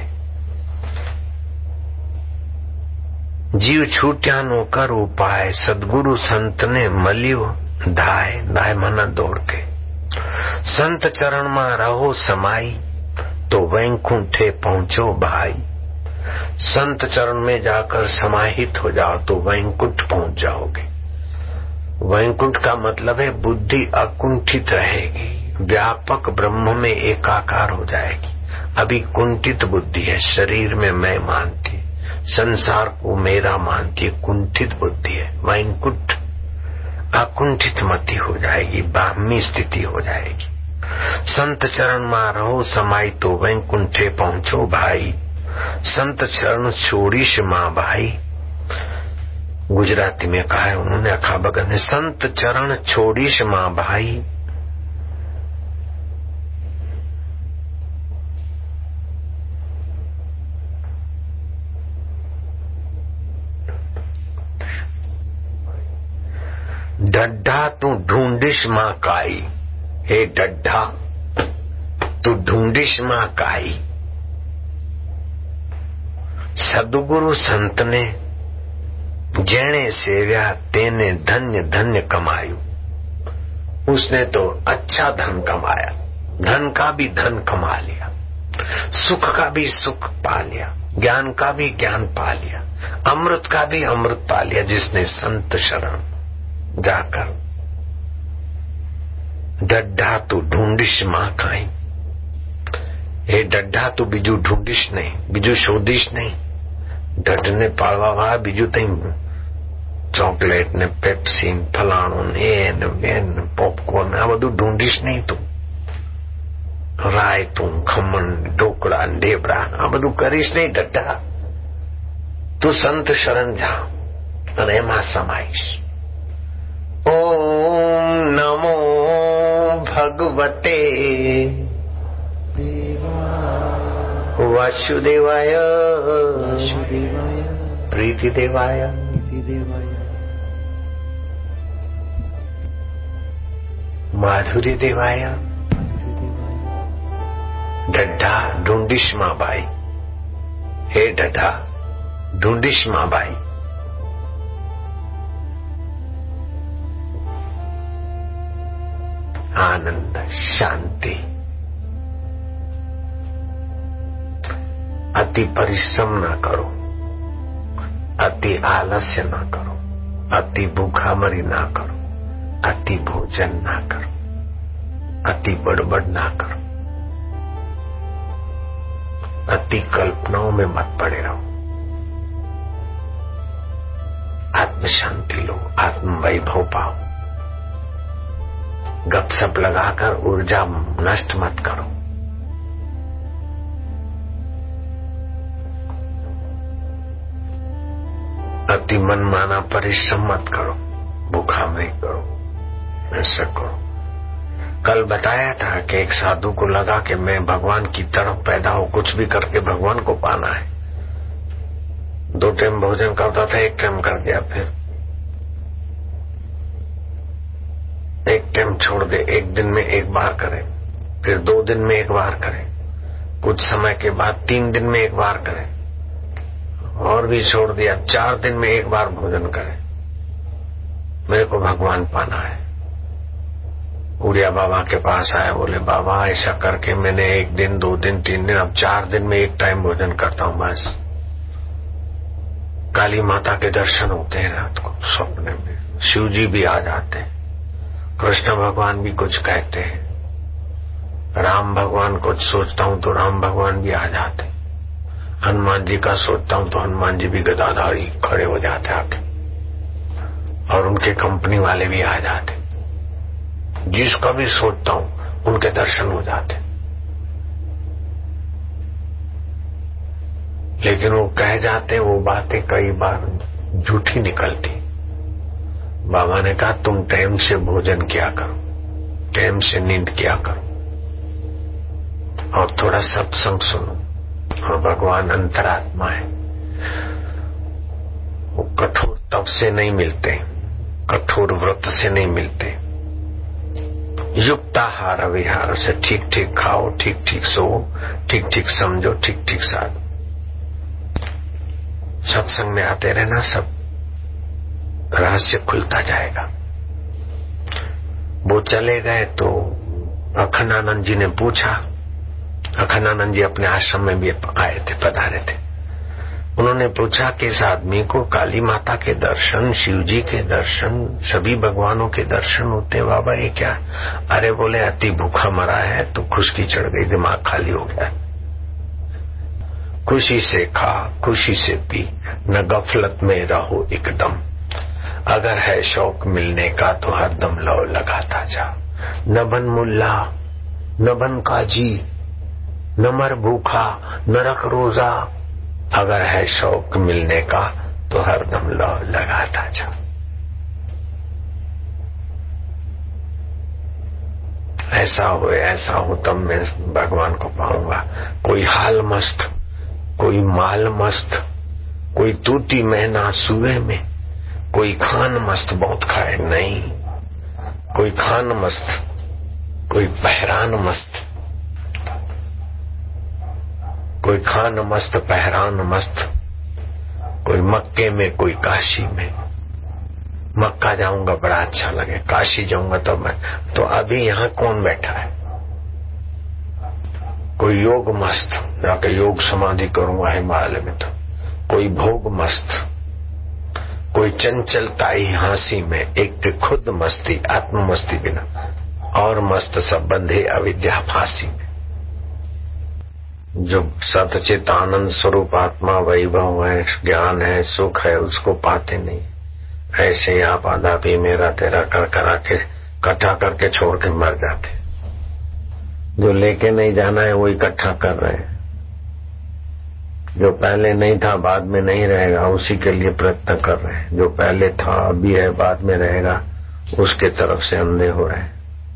B: जीव छूट्यानो कर उपाय, सदगुरु संत ने मलियो धाय। धाय माना दौड़ के। संत चरण में रहो समाई, तो वैकुंठे पहुंचो भाई। संत चरण में जाकर समाहित हो जाओ तो वैकुंठ पहुंच जाओगे। वैकुंठ का मतलब है बुद्धि अकुंठित रहेगी, व्यापक ब्रह्म में एकाकार हो जाएगी। अभी कुंठित बुद्धि है, शरीर में मैं मानती, संसार को मेरा मानती है, कुंठित बुद्धि है। वैकुंठ अकुंठित मति हो जाएगी, ब्राह्मी स्थिति हो जाएगी। संत चरण में रहो समाई, तो वैकुंठे पहुंचो भाई। संत चरण छोड़ीश मां भाई, गुजराती में कहा है उन्होंने, अखा भगत ने। संत चरण छोड़ीश मां भाई, डड्ढा तू ढूंढिश मां काई। हे डड्ढा, तू ढूंढिश मां काई। सदगुरु संत ने जेने सेव्या तेने धन्य धन्य कमायु। उसने तो अच्छा धन कमाया, धन का भी धन कमा लिया, सुख का भी सुख पा लिया, ज्ञान का भी ज्ञान पा लिया, अमृत का भी अमृत पा लिया, जिसने संत शरण जाकर। डड्ढा तू ढूंढिश मां काई। हे डड्ढा, तू बीजू ढूंढिश नहीं, बीजू शोधिश नहीं। ढड्ढने पाळवा वाळा बीजू तई ચોકલેટ ને પેપ્સી ફલાણું ને ને બેન પોપકોર્ન આ બધું ઢૂંઢીશ નહીં તું. રાયતું, ખમણ, ઢોકળા, ઢેબરા આ બધું કરીશ નહીં ડટ્ટા. તું સંત શરણ જા અને એમાં સમાઈશ. ઓમ નમો ભગવતે વાસુદેવાય વાસુદેવાય પ્રીતિ દેવાય પ્રીતિ દેવાય माधुरी देवाया. ढड्ढा ढूंढिश मां भाई. हे ढड्ढा ढूंढिश मां भाई. आनंद शांति. अति परिश्रम ना करो, अति आलस्य ना करो, अति भूखामरी ना करो, अति भोजन ना करो, अति बड़बड़ ना करो. अति कल्पनाओं में मत पड़े रहो। आत्म शांति लो, आत्म वैभव पाओ। गपसप लगाकर ऊर्जा नष्ट मत करो। अति मनमाना परिश्रम मत करो, भूखा नहीं करो, ऐसा करो। कल बताया था कि एक साधु को लगा कि मैं भगवान की तरफ पैदा हो, कुछ भी करके भगवान को पाना है। दो टाइम भोजन करता था, एक टाइम कर दिया, फिर एक टाइम छोड़ दे, एक दिन में एक बार करे, फिर दो दिन में एक बार करे, कुछ समय के बाद तीन दिन में एक बार करे, और भी छोड़ दिया, चार दिन में एक बार भोजन करे। मेरे को भगवान पाना है। उड़िया बाबा के पास आया, बोले बाबा ऐसा करके मैंने एक दिन, दो दिन, तीन दिन, अब चार दिन में एक टाइम भोजन करता हूं बस। काली माता के दर्शन होते हैं रात को सपने में, शिव जी भी आ जाते हैं, कृष्ण भगवान भी कुछ कहते हैं, राम भगवान कुछ सोचता हूं तो राम भगवान भी आ जाते, हनुमान जी का सोचता हूं तो हनुमान जी भी गदाधारी खड़े हो जाते आके, और उनके कंपनी वाले भी आ जाते। जिसका भी सोचता हूं उनके दर्शन हो जाते। लेकिन वो कह जाते, वो बातें कई बार झूठी निकलती। बाबा ने कहा तुम टाइम से भोजन किया करो, टाइम से नींद किया करो, और थोड़ा सत्संग सुनो। और भगवान अंतरात्मा है, वो कठोर तप से नहीं मिलते, कठोर व्रत से नहीं मिलते। युक्ताहार विहार से ठीक ठीक खाओ, ठीक ठीक सो, ठीक ठीक समझो, ठीक ठीक साधो। सत्संग में आते रहना, सब रहस्य खुलता जाएगा। वो चले गए तो अखंडानंद जी ने पूछा, अखंडानंद जी अपने आश्रम में भी आए थे, पधारे थे। उन्होंने पूछा कि इस आदमी को काली माता के दर्शन, शिव जी के दर्शन, सभी भगवानों के दर्शन होते हैं बाबा, ये क्या? अरे बोले अति भूखा मरा है तो खुशकी चढ़ गई, दिमाग खाली हो गया। खुशी से खा, खुशी से पी, न गफलत में रहो एकदम। अगर है शौक मिलने का तो हरदम लौ लगाता जा। न बन मुल्ला, न बन काजी, न मर भूखा, न रख रोजा। अगर है शौक मिलने का तो हरदम लौ लगाता जा। ऐसा हो ऐसा हो तब मैं भगवान को पाऊंगा। कोई हाल मस्त, कोई माल मस्त, कोई तूती महीना सुए में, कोई खान मस्त बहुत खाए नहीं, कोई खान मस्त, कोई पहरान मस्त, कोई खान मस्त, पहरान मस्त, कोई मक्के में, कोई काशी में। मक्का जाऊंगा बड़ा अच्छा लगे, काशी जाऊंगा तो मैं तो अभी यहाँ कौन बैठा है? कोई योग मस्त, जाके योग समाधि करूंगा हिमालय में, तो कोई भोग मस्त, कोई चंचलता ही हांसी में, एक खुद मस्ती, आत्म मस्ती बिना, और मस्त सब बंधे अविद्या फांसी में। जो सतचित आनंद स्वरूप आत्मा वैभव है, ज्ञान है, सुख है, उसको पाते नहीं। ऐसे ही आप आधा भी मेरा तेरा कर करा के इकट्ठा करके छोड़ के मर जाते। जो लेके नहीं जाना है वो इकट्ठा कर रहे हैं। जो पहले नहीं था बाद में नहीं रहेगा, उसी के लिए प्रयत्न कर रहे हैं। जो पहले था अभी है बाद में रहेगा, उसके तरफ से अंधे हो रहे हैं।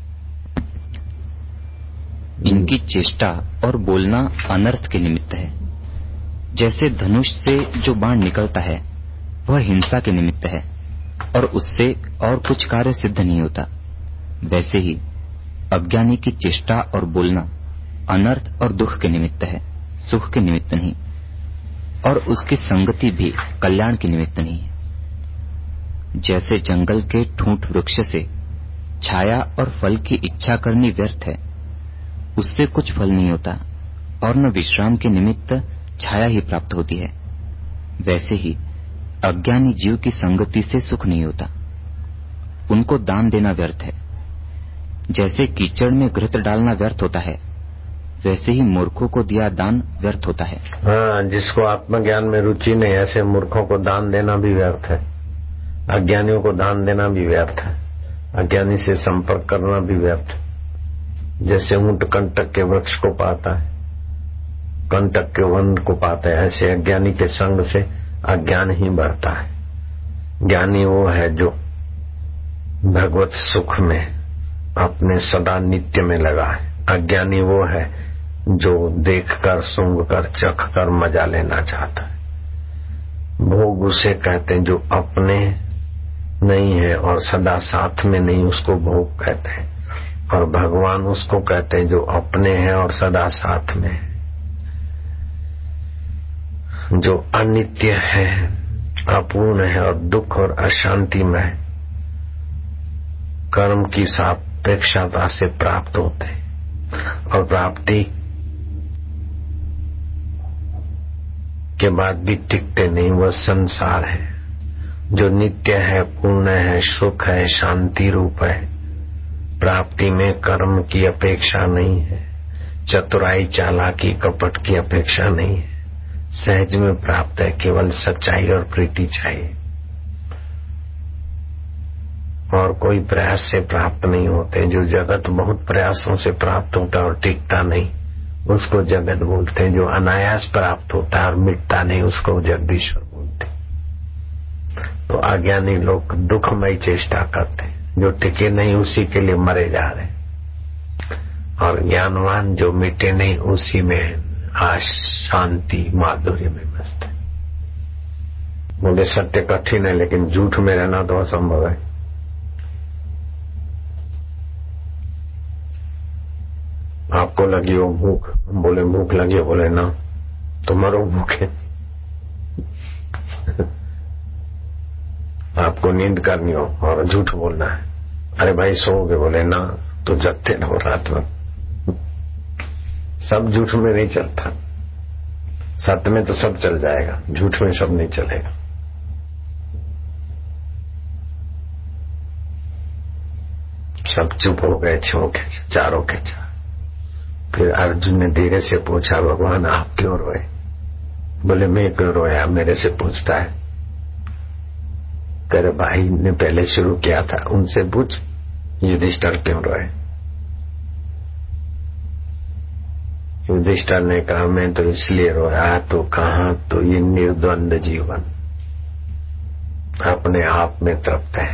C: इनकी चेष्टा और बोलना अनर्थ के निमित्त है। जैसे धनुष से जो बाण निकलता है वह हिंसा के निमित्त है और उससे और कुछ कार्य सिद्ध नहीं होता, वैसे ही अज्ञानी की चेष्टा और बोलना अनर्थ और दुख के निमित्त है, सुख के निमित्त नहीं, और उसकी संगति भी कल्याण के निमित्त नहीं है। जैसे जंगल के ठूंठ वृक्ष से छाया और फल की इच्छा करनी व्यर्थ है, उससे कुछ फल नहीं होता, और न विश्राम के निमित्त छाया ही प्राप्त होती है, वैसे ही अज्ञानी जीव की संगति से सुख नहीं होता, उनको दान देना व्यर्थ है। जैसे कीचड़ में घृत डालना व्यर्थ होता है, वैसे ही मूर्खों को दिया दान व्यर्थ होता है।
B: हाँ, जिसको आत्मज्ञान में रुचि नहीं, ऐसे मूर्खों को दान देना भी व्यर्थ है। अज्ञानियों को दान देना भी व्यर्थ है। अज्ञानी से संपर्क करना भी व्यर्थ है। जैसे ऊंट कंटक के वृक्ष को पाता है, कंटक के वन को पाता है, ऐसे अज्ञानी के संग से अज्ञान ही बढ़ता है। ज्ञानी वो है जो भगवत सुख में अपने सदा नित्य में लगा है। अज्ञानी वो है जो देखकर, सूंघकर, चखकर मजा लेना चाहता है। भोग उसे कहते हैं जो अपने नहीं है और सदा साथ में नहीं, उसको भोग कहते हैं। और भगवान उसको कहते हैं जो अपने हैं और सदा साथ में है, जो अनित्य है, अपूर्ण है और दुख और अशांति में कर्म की सापेक्षता से प्राप्त होते हैं। और प्राप्ति के बाद भी टिकते नहीं, वह संसार है जो नित्य है, पूर्ण है, सुख है, शांति रूप है। प्राप्ति में कर्म की अपेक्षा नहीं है, चतुराई, चालाकी, कपट की अपेक्षा नहीं है। सहज में प्राप्त है, केवल सच्चाई और प्रीति चाहिए। और कोई प्रयास से प्राप्त नहीं होते। जो जगत बहुत प्रयासों से प्राप्त होता है और टिकता नहीं, उसको जगत बोलते हैं। जो अनायास प्राप्त होता है और मिटता नहीं, उसको जगदीश्वर बोलते हैं। तो अज्ञानी लोग दुखमय चेष्टा करते हैं, जो टिके नहीं उसी के लिए मरे जा रहे हैं। और ज्ञानवान जो मिटे नहीं उसी में आज शांति माधुर्य में मस्त है। मुझे सत्य कठिन है, लेकिन झूठ में रहना तो असंभव है। आपको लगी हो भूख, हम बोले भूख लगी हो, बोले ना तो मरो भूखे। आपको नींद करनी हो और झूठ बोलना है, अरे भाई सोओगे, बोले ना तो जगते रहो रात में। सब झूठ में नहीं चलता। सत्य में तो सब चल जाएगा, झूठ में सब नहीं चलेगा। सब चुप हो गए, छो के चारों के चार। फिर अर्जुन ने धीरे से पूछा, भगवान आप क्यों रोए? बोले मैं क्यों रोया, मेरे से पूछता है? तेरे भाई ने पहले शुरू किया था, उनसे पूछ युधिष्ठिर क्यों रोए। युधिष्ठिर ने कहा मैं तो इसलिए रोया, तो कहा तो ये निर्द्वंद जीवन अपने आप में तृप्त है,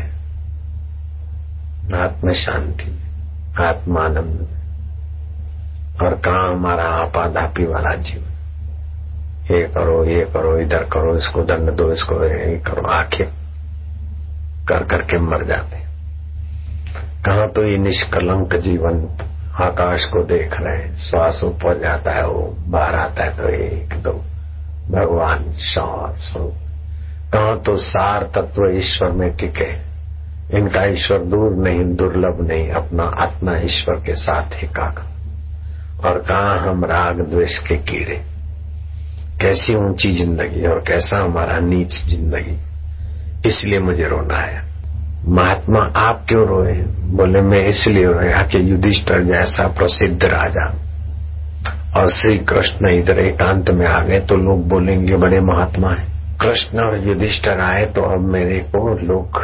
B: आत्म शांति, आत्मानंद में। और कहा हमारा आपाधापी वाला जीवन, ये करो ये करो, इधर करो, इसको दंड दो, इसको ये करो, आखिर कर करके मर जाते। कहा तो ये निष्कलंक जीवन, आकाश को देख रहे, श्वास ऊपर जाता है, वो बाहर आता है तो एक दो, भगवान शौर स्वरूप। कहा तो सार तत्व ईश्वर में टिके, इनका ईश्वर दूर नहीं, दुर्लभ नहीं, अपना आत्मा ईश्वर के साथ एकाग्र। और कहा हम राग द्वेष के कीड़े, कैसी ऊंची जिंदगी और कैसा हमारा नीच जिंदगी, इसलिए मुझे रोना है। महात्मा आप क्यों रोए? बोले मैं इसलिए रोया कि युधिष्ठिर जैसा प्रसिद्ध राजा और श्री कृष्ण इधर एकांत में आ गए तो लोग बोलेंगे बड़े महात्मा है। कृष्ण और युधिष्ठिर आए तो अब मेरे को लोग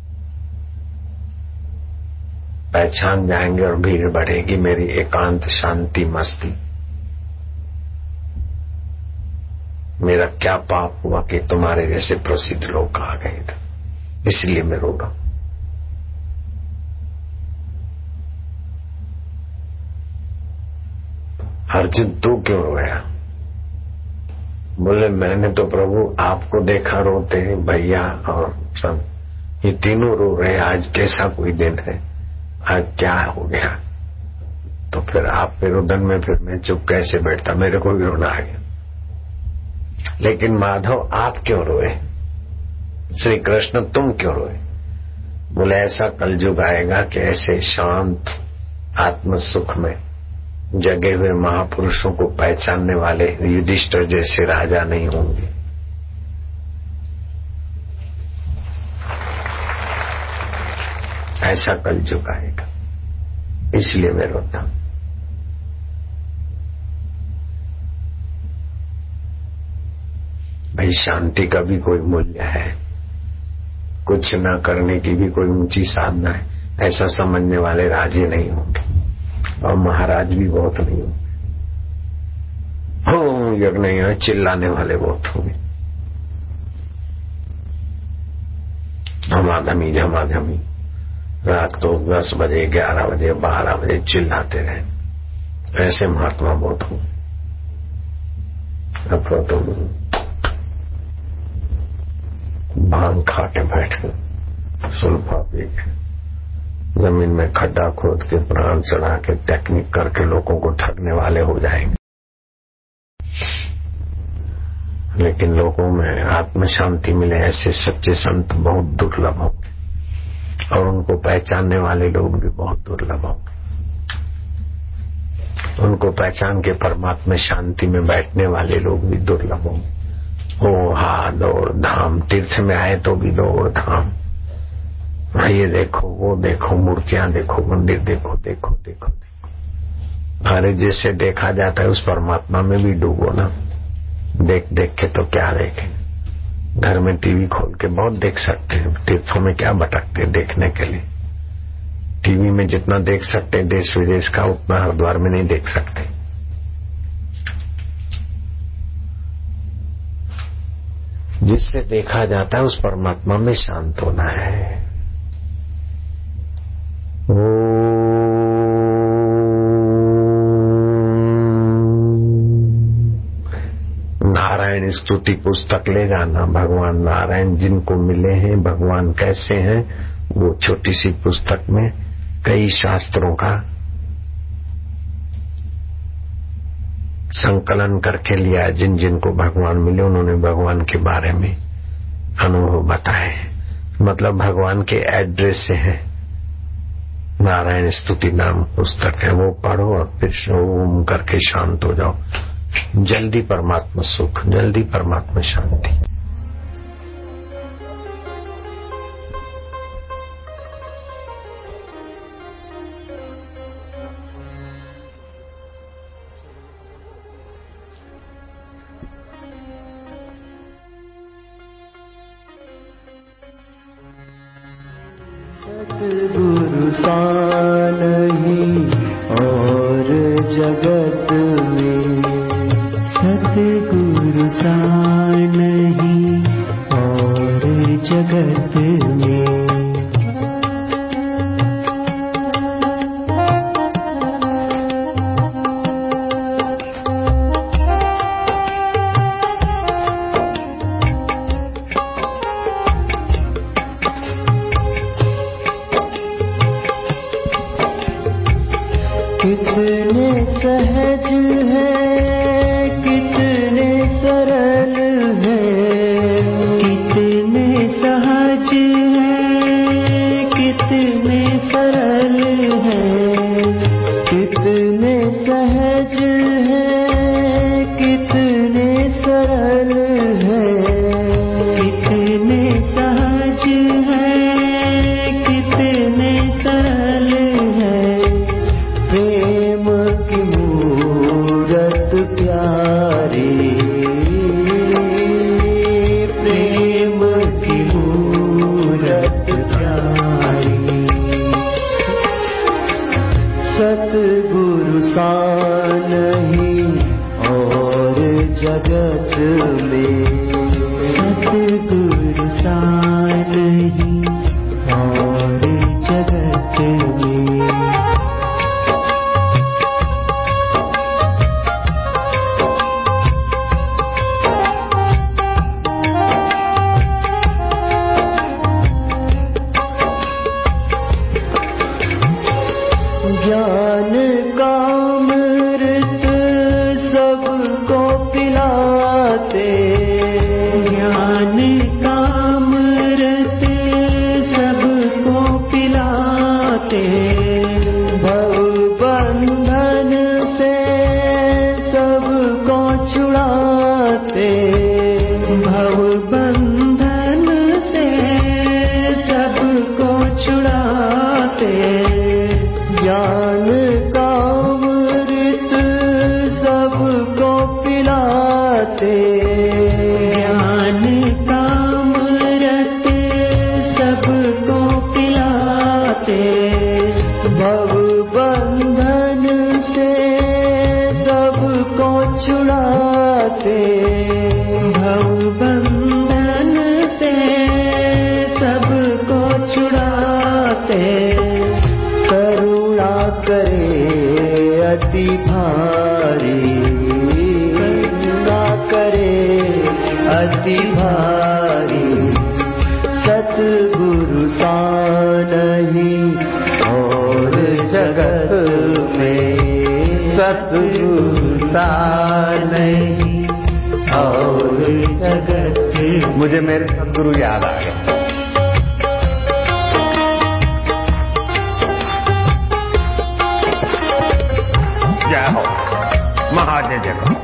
B: पहचान जाएंगे और भीड़ बढ़ेगी, मेरी एकांत शांति मस्ती। मेरा क्या पाप हुआ कि तुम्हारे जैसे प्रसिद्ध लोग आ गए थे, इसलिए मैं रो रहा हूं। अर्जुन तू क्यों रोया? बोले मैंने तो प्रभु आपको देखा रोते, भैया और सब ये तीनों रो रहे, आज कैसा कोई दिन है, आज क्या हो गया? तो फिर आप फिर उधर में फिर मैं चुप कैसे बैठता, मेरे को भी रोना आ गया। लेकिन माधव आप क्यों रोए? श्री कृष्ण तुम क्यों रोए? बोले ऐसा कलयुग आएगा कि ऐसे शांत आत्म सुख में जगे हुए महापुरुषों को पहचानने वाले युधिष्ठिर जैसे राजा नहीं होंगे। ऐसा कलयुग आएगा, इसलिए मैं रोता हूं। भाई शांति का भी कोई मूल्य है, कुछ न करने की भी कोई ऊंची साधना है, ऐसा समझने वाले राजे नहीं होंगे और महाराज भी बहुत नहीं होंगे। हो यज्ञ नहीं है, चिल्लाने वाले बहुत होंगे, झमाझमी झमाझमी रात को दस बजे ग्यारह बजे बारह बजे चिल्लाते रहे, ऐसे महात्मा बहुत होंगे। अब तो भांग खा के बैठ के सुल्फा पी के जमीन में खड्डा खोद के प्राण चढ़ा के टेक्निक करके लोगों को ठगने वाले हो जाएंगे। लेकिन लोगों में आत्म शांति मिले ऐसे सच्चे संत बहुत दुर्लभ होंगे और उनको पहचानने वाले लोग भी बहुत दुर्लभ होंगे। उनको पहचान के परमात्मा शांति में बैठने वाले लोग भी दुर्लभ होंगे। ओ हा दौड़ धाम, तीर्थ में आए तो भी दौड़ धाम, ये देखो वो देखो, मूर्तियां देखो, मंदिर देखो देखो देखो देखो। अरे जिससे देखा जाता है उस परमात्मा में भी डूबो ना। देख देख के तो क्या देखें, घर में टीवी खोल के बहुत देख सकते हैं, तीर्थों में क्या भटकते देखने के लिए। टीवी में जितना देख सकते हैं देश विदेश का, उतना हरिद्वार में नहीं देख सकते। जिससे देखा जाता है उस परमात्मा में शांत होना है। नारायण स्तुति पुस्तक ले जाना, भगवान नारायण जिनको मिले हैं, भगवान कैसे हैं, वो छोटी सी पुस्तक में कई शास्त्रों का संकलन करके लिया। जिन जिनको भगवान मिले उन्होंने भगवान के बारे में अनुभव बताए, मतलब भगवान के एड्रेस से है। नारायण स्तुति नाम पुस्तक है, वो पढ़ो और फिर ओम करके शांत हो जाओ। जल्दी परमात्मा सुख, जल्दी परमात्मा शांति।
D: सतगुरु सा नहीं और जगत में, सतगुरु सा नहीं और जगत में। कितने सहज है, कितने सरल है, कितने सहज है, कितने सरल है, कितने सहज है, कितने सरल है, कितने सहज है, कितने सरल है। प्रेम की मूरत प्यारी, प्रेम की मूरत प्यारी। सतगुरु सा नहीं और जगत में, सतगुरु सा नहीं और जगत में। ज्ञान का अमृत सबको पिलाते, ज्ञान का अमृत सबको पिलाते। भव बंधन से सबको छुड़ाते, भव बंधन से सबको छुड़ाते। ज्ञान का अमृत सबको पिलाते, ज्ञान भव बंधन से सबको छुड़ाते, भव बंधन से सबको छुड़ाते, करुणा करे अति भारी, करुणा करे अति भारी, सतगुरु सा नहीं और जगत में, सतगुरु सा नहीं और जगत।
A: मुझे मेरे सतगुरु याद आ गए। जय हो महाजय जय हो।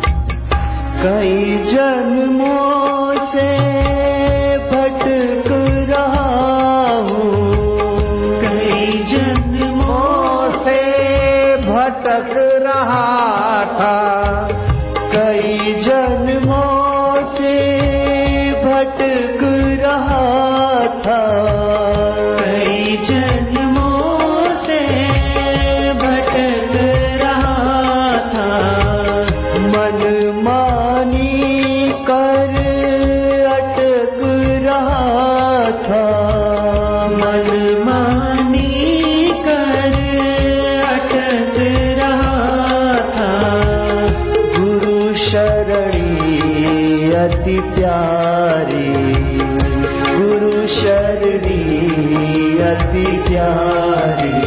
D: कई जन्मों से भटक रहा हूँ, कई जन्मों से
A: भटक रहा था,
D: कई जन्मों से भटक रहा था, कई जन्मों से भटक रहा था, मन मानी कर अटक रहा था, मन मानी कर अटक रहा था, गुरु शरणी अति प्यारी, गुरु शरणी अति प्यारी,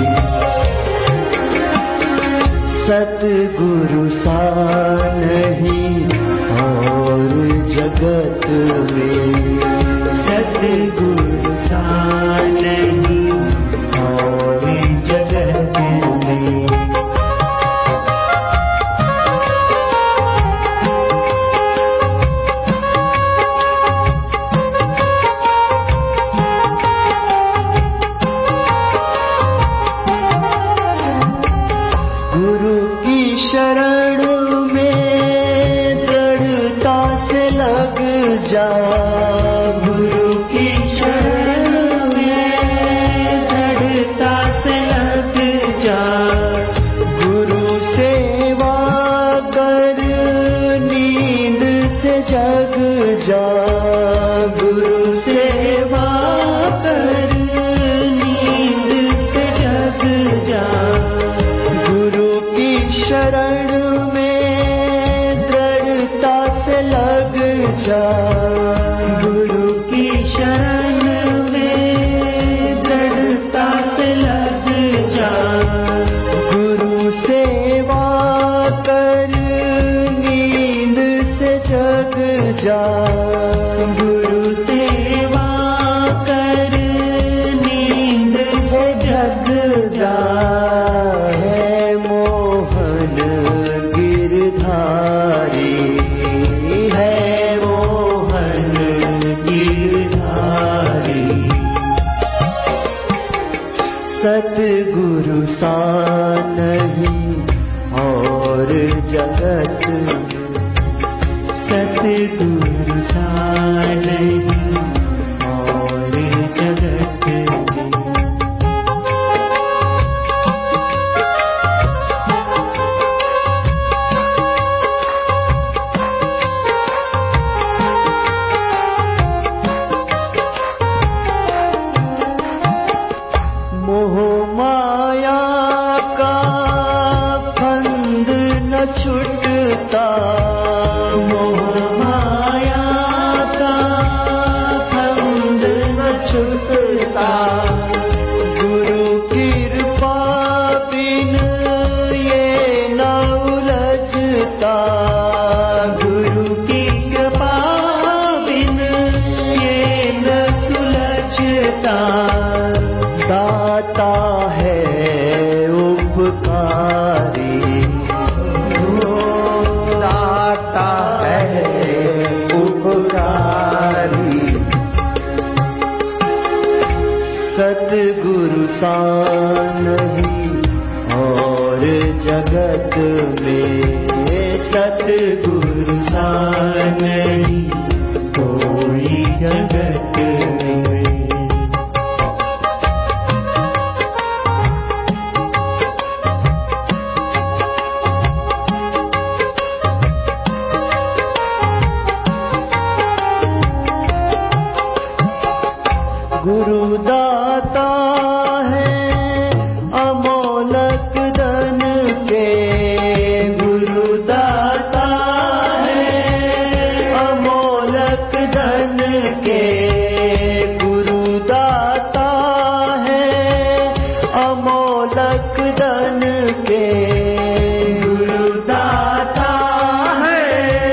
D: सतगुरु सा नहीं और जगत में, सतगुरु सा नहीं और जगत में। गुरु की शरण में दृढ़ता से लग जा, गुरु की शरण में दृढ़ता से लग जा, गुरु सेवा कर नींद से जग जा, गुरु सेवा कर नींद से जग जा, गुरु की शरण में दृढ़ता से लग जा, गुरु की शरण में दृढ़ता से लग जा, गुरु सेवा कर नींद से जग जा, गुरु सेवा कर नींद से जग जा। है मोहन गिरधारी, है मोहन गिरधारी, सतगुरु सा नहीं और जगत में, सतगुरु सा नहीं और जगत में। मोह माया का फंद न छूटता, मोह माया का फंद न छूटता, गुरु कृपा बिन ये न उलझता, गुरु की कृपा बिन ये न सुलझता, दाता है उपकारी,
A: दाता है उपकारी,
D: सतगुरु सा नहीं और जगत में, सतगुरु सा नहीं कोई जगत में। अमोलक धन के गुरुदाता है।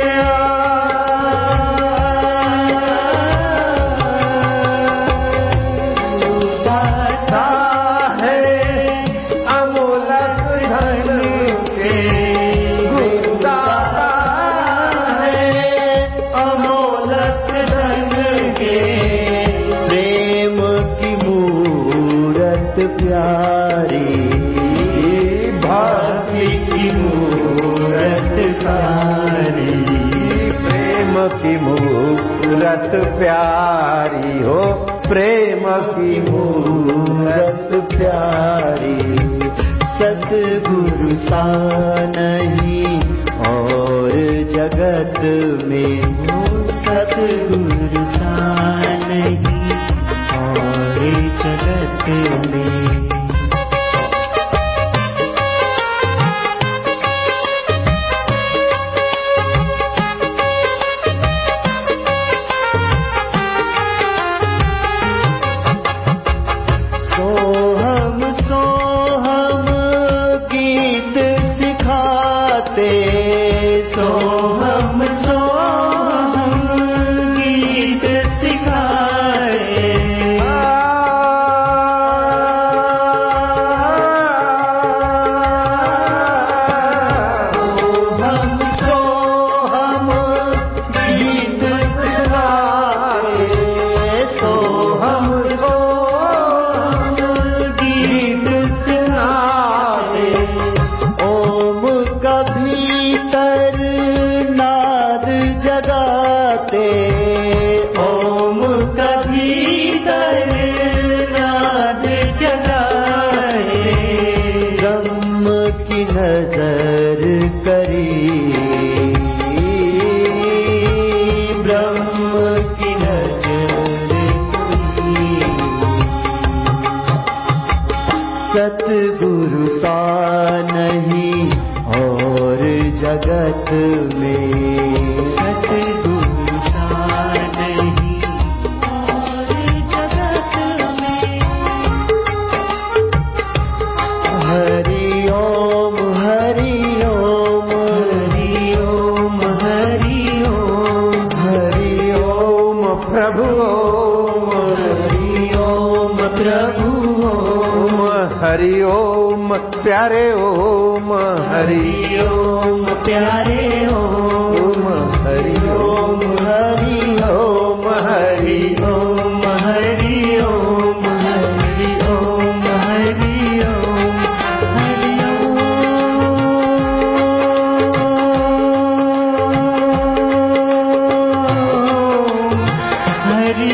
D: गुरुदाता है अमोलक धन के गुरुदाता है अमोलक धन के। प्रेम की मूरत प्यारी भक्ति की मूरत सारी। प्रेम की मूरत प्यारी हो प्रेम की मूरत प्यारी। सतगुरु सा नहीं और जगत में सतगुरु सा नहीं और जगत में। सोहम सोहम गीत सिखाते सोहम सोहम गीत सिखाए। सोहम सोहम गीत सिखाए सोहम सोहम गीत सुनाए। ओम का भीतर नाद जगाते ओम का भीतर नाद जगाए। ब्रह्म की नजर करी ब्रह्म की नजर करी। सतगुरु सा नहीं और जगत में सतगुरु सा नहीं और जगत में। हरि ओम हरि ओम हरि ओम हरि ओम हरि ओम प्रभु ओम हरि ओम प्रभु ओम
A: हरि ओम प्यारे ओम हरि
D: ओम प्यारे ओम
A: हरि
D: ओम हरि ओम हरि ओम हरि ओम हरि ओम हरि ओम हरि ओम हरि।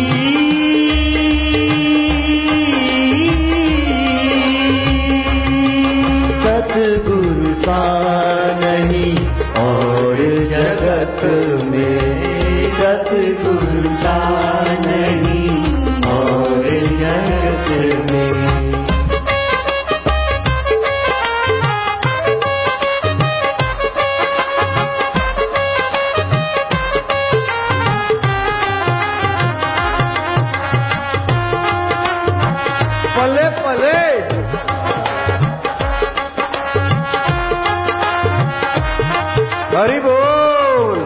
D: सतगुरु सा नहीं और जगत में सतगुरु सा नहीं और जगत में।
A: पले पले हरि बोल।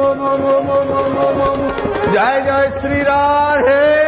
A: ओम ओम ओम ओम ओम ओम ओम। जय जय श्री राधे।